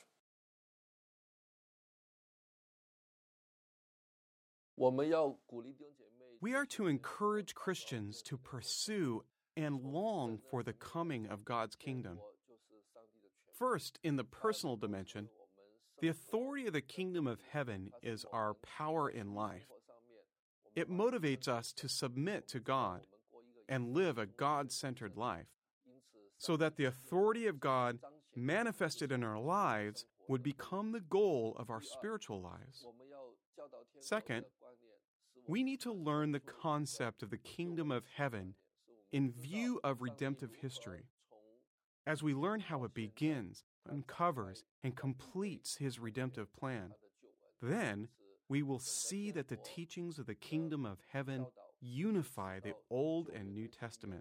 We are to encourage Christians to pursue and long for the coming of God's kingdom. First, in the personal dimension, the authority of the kingdom of heaven is our power in life. It motivates us to submit to God and live a God-centered life, so that the authority of God manifested in our lives would become the goal of our spiritual lives. Second, we need to learn the concept of the kingdom of heaven in view of redemptive history. As we learn how it begins, uncovers, and completes His redemptive plan, then we will see that the teachings of the kingdom of heaven unify the Old and New Testament.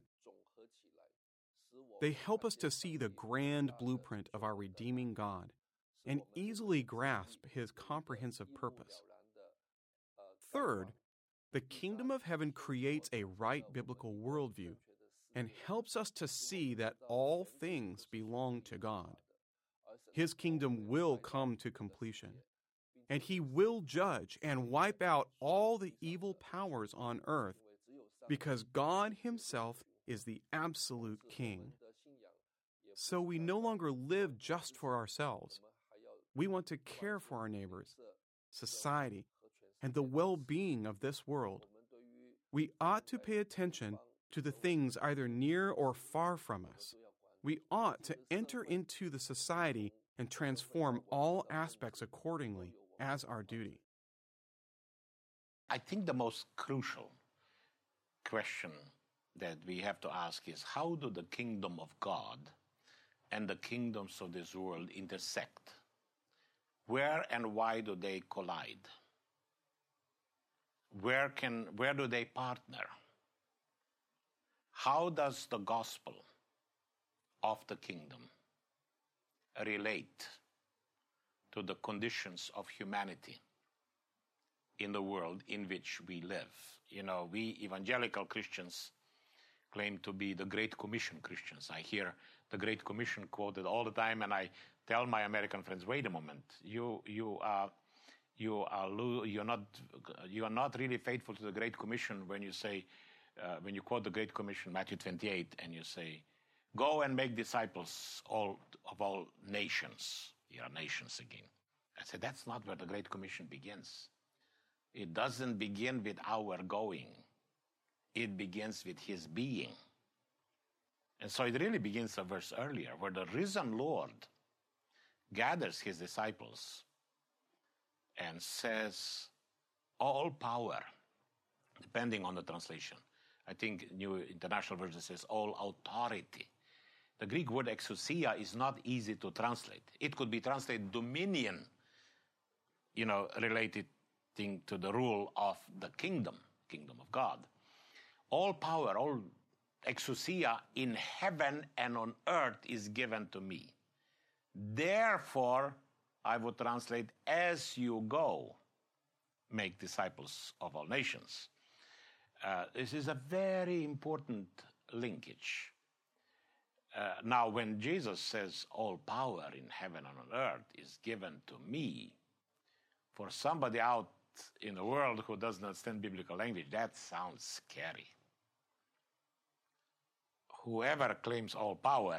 They help us to see the grand blueprint of our redeeming God and easily grasp His comprehensive purpose. Third, the kingdom of heaven creates a right biblical worldview and helps us to see that all things belong to God. His kingdom will come to completion, and He will judge and wipe out all the evil powers on earth, because God Himself is the absolute King. So we no longer live just for ourselves. We want to care for our neighbors, society, and the well-being of this world. We ought to pay attention to the things either near or far from us. We ought to enter into the society and transform all aspects accordingly as our duty. I think the most crucial question that we have to ask is, how do the kingdom of God and the kingdoms of this world intersect? Where and why do they collide? Where can, where do they partner? How does the gospel of the kingdom relate to the conditions of humanity in the world in which we live? You know, we evangelical Christians claim to be the Great Commission Christians. I hear the Great Commission quoted all the time, and I tell my American friends, wait a moment, you you are you are you're not you are not really faithful to the Great Commission when you say uh, when you quote the Great Commission, Matthew twenty-eight, and you say, "Go and make disciples all of all nations." You are nations again. I said, that's not where the Great Commission begins. It doesn't begin with our going. It begins with His being. And so it really begins a verse earlier, where the risen Lord gathers His disciples and says, all power, depending on the translation. I think New International Version says all authority. The Greek word exousia is not easy to translate. It could be translated dominion, you know, related to the rule of the kingdom, kingdom of God. All power, all exousia in heaven and on earth is given to me. Therefore, I would translate, as you go, make disciples of all nations. Uh, this is a very important linkage. Uh, now, when Jesus says all power in heaven and on earth is given to me, for somebody out in the world who doesn't understand biblical language, that sounds scary. Whoever claims all power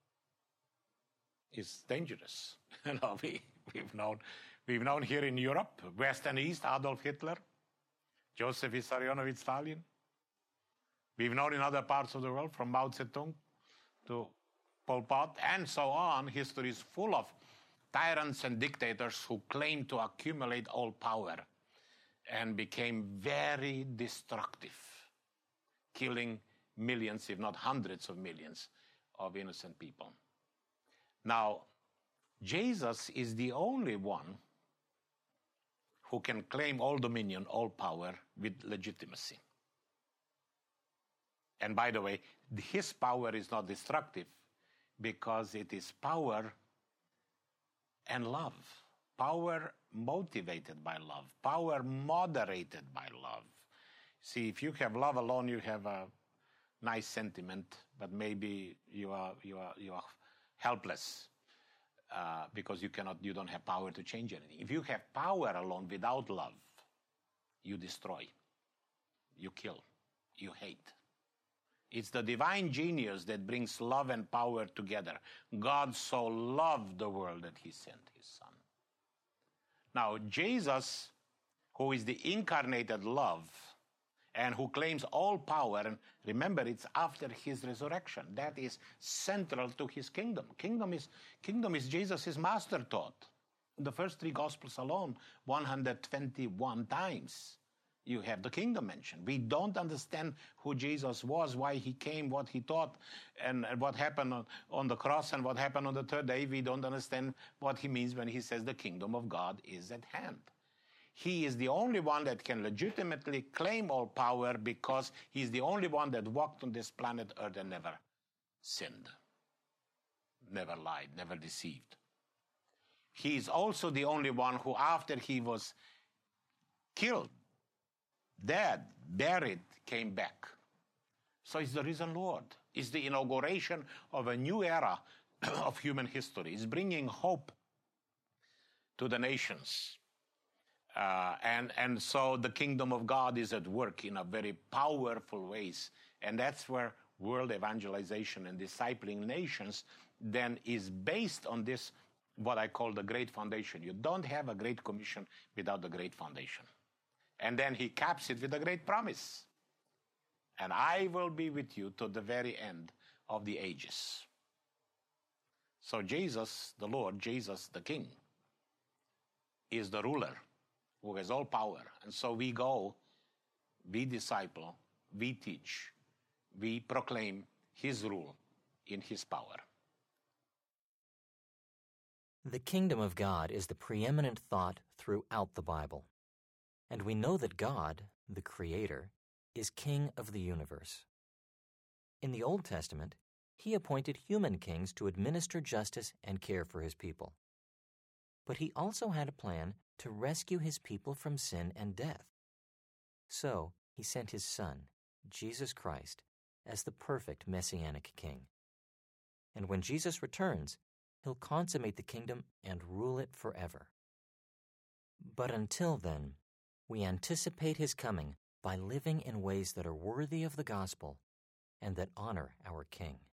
is dangerous. You know, we, we've known, we've known here in Europe, West and East, Adolf Hitler, Joseph Vissarionovich Stalin. We've known in other parts of the world, from Mao Zedong to Pol Pot, and so on. History is full of tyrants and dictators who claimed to accumulate all power and became very destructive, killing millions, if not hundreds of millions, of innocent people. Now, Jesus is the only one who can claim all dominion, all power with legitimacy. And by the way, his power is not destructive because it is power and love. Power motivated by love. Power moderated by love. See, if you have love alone, you have a nice sentiment, but maybe you are you are you are helpless uh, because you cannot you don't have power to change anything. If you have power alone without love, you destroy, you kill, you hate. It's the divine genius that brings love and power together. God so loved the world that he sent his son. Now, Jesus, who is the incarnated love and who claims all power, and remember, it's after his resurrection. That is central to his kingdom. Kingdom is, kingdom is Jesus' master thought. In the first three Gospels alone, one hundred twenty-one times, you have the kingdom mentioned. We don't understand who Jesus was, why he came, what he taught, and, and what happened on, on the cross and what happened on the third day. We don't understand what he means when he says the kingdom of God is at hand. He is the only one that can legitimately claim all power because he's the only one that walked on this planet Earth and never sinned, never lied, never deceived. He is also the only one who, after he was killed, dead, buried, came back. So it's the risen Lord. It's the inauguration of a new era of human history. It's bringing hope to the nations. Uh, and, and so the kingdom of God is at work in a very powerful ways. And that's where world evangelization and discipling nations then is based on this, what I call the Great Foundation. You don't have a Great Commission without the Great Foundation. And then he caps it with a great promise. And I will be with you to the very end of the ages. So Jesus, the Lord, Jesus, the King, is the ruler who has all power. And so we go, we disciple, we teach, we proclaim his rule in his power. The kingdom of God is the preeminent thought throughout the Bible. And we know that God, the Creator, is King of the universe. In the Old Testament, he appointed human kings to administer justice and care for his people. But he also had a plan to rescue his people from sin and death. So he sent his Son, Jesus Christ, as the perfect Messianic King. And when Jesus returns, he'll consummate the kingdom and rule it forever. But until then, we anticipate his coming by living in ways that are worthy of the gospel and that honor our King.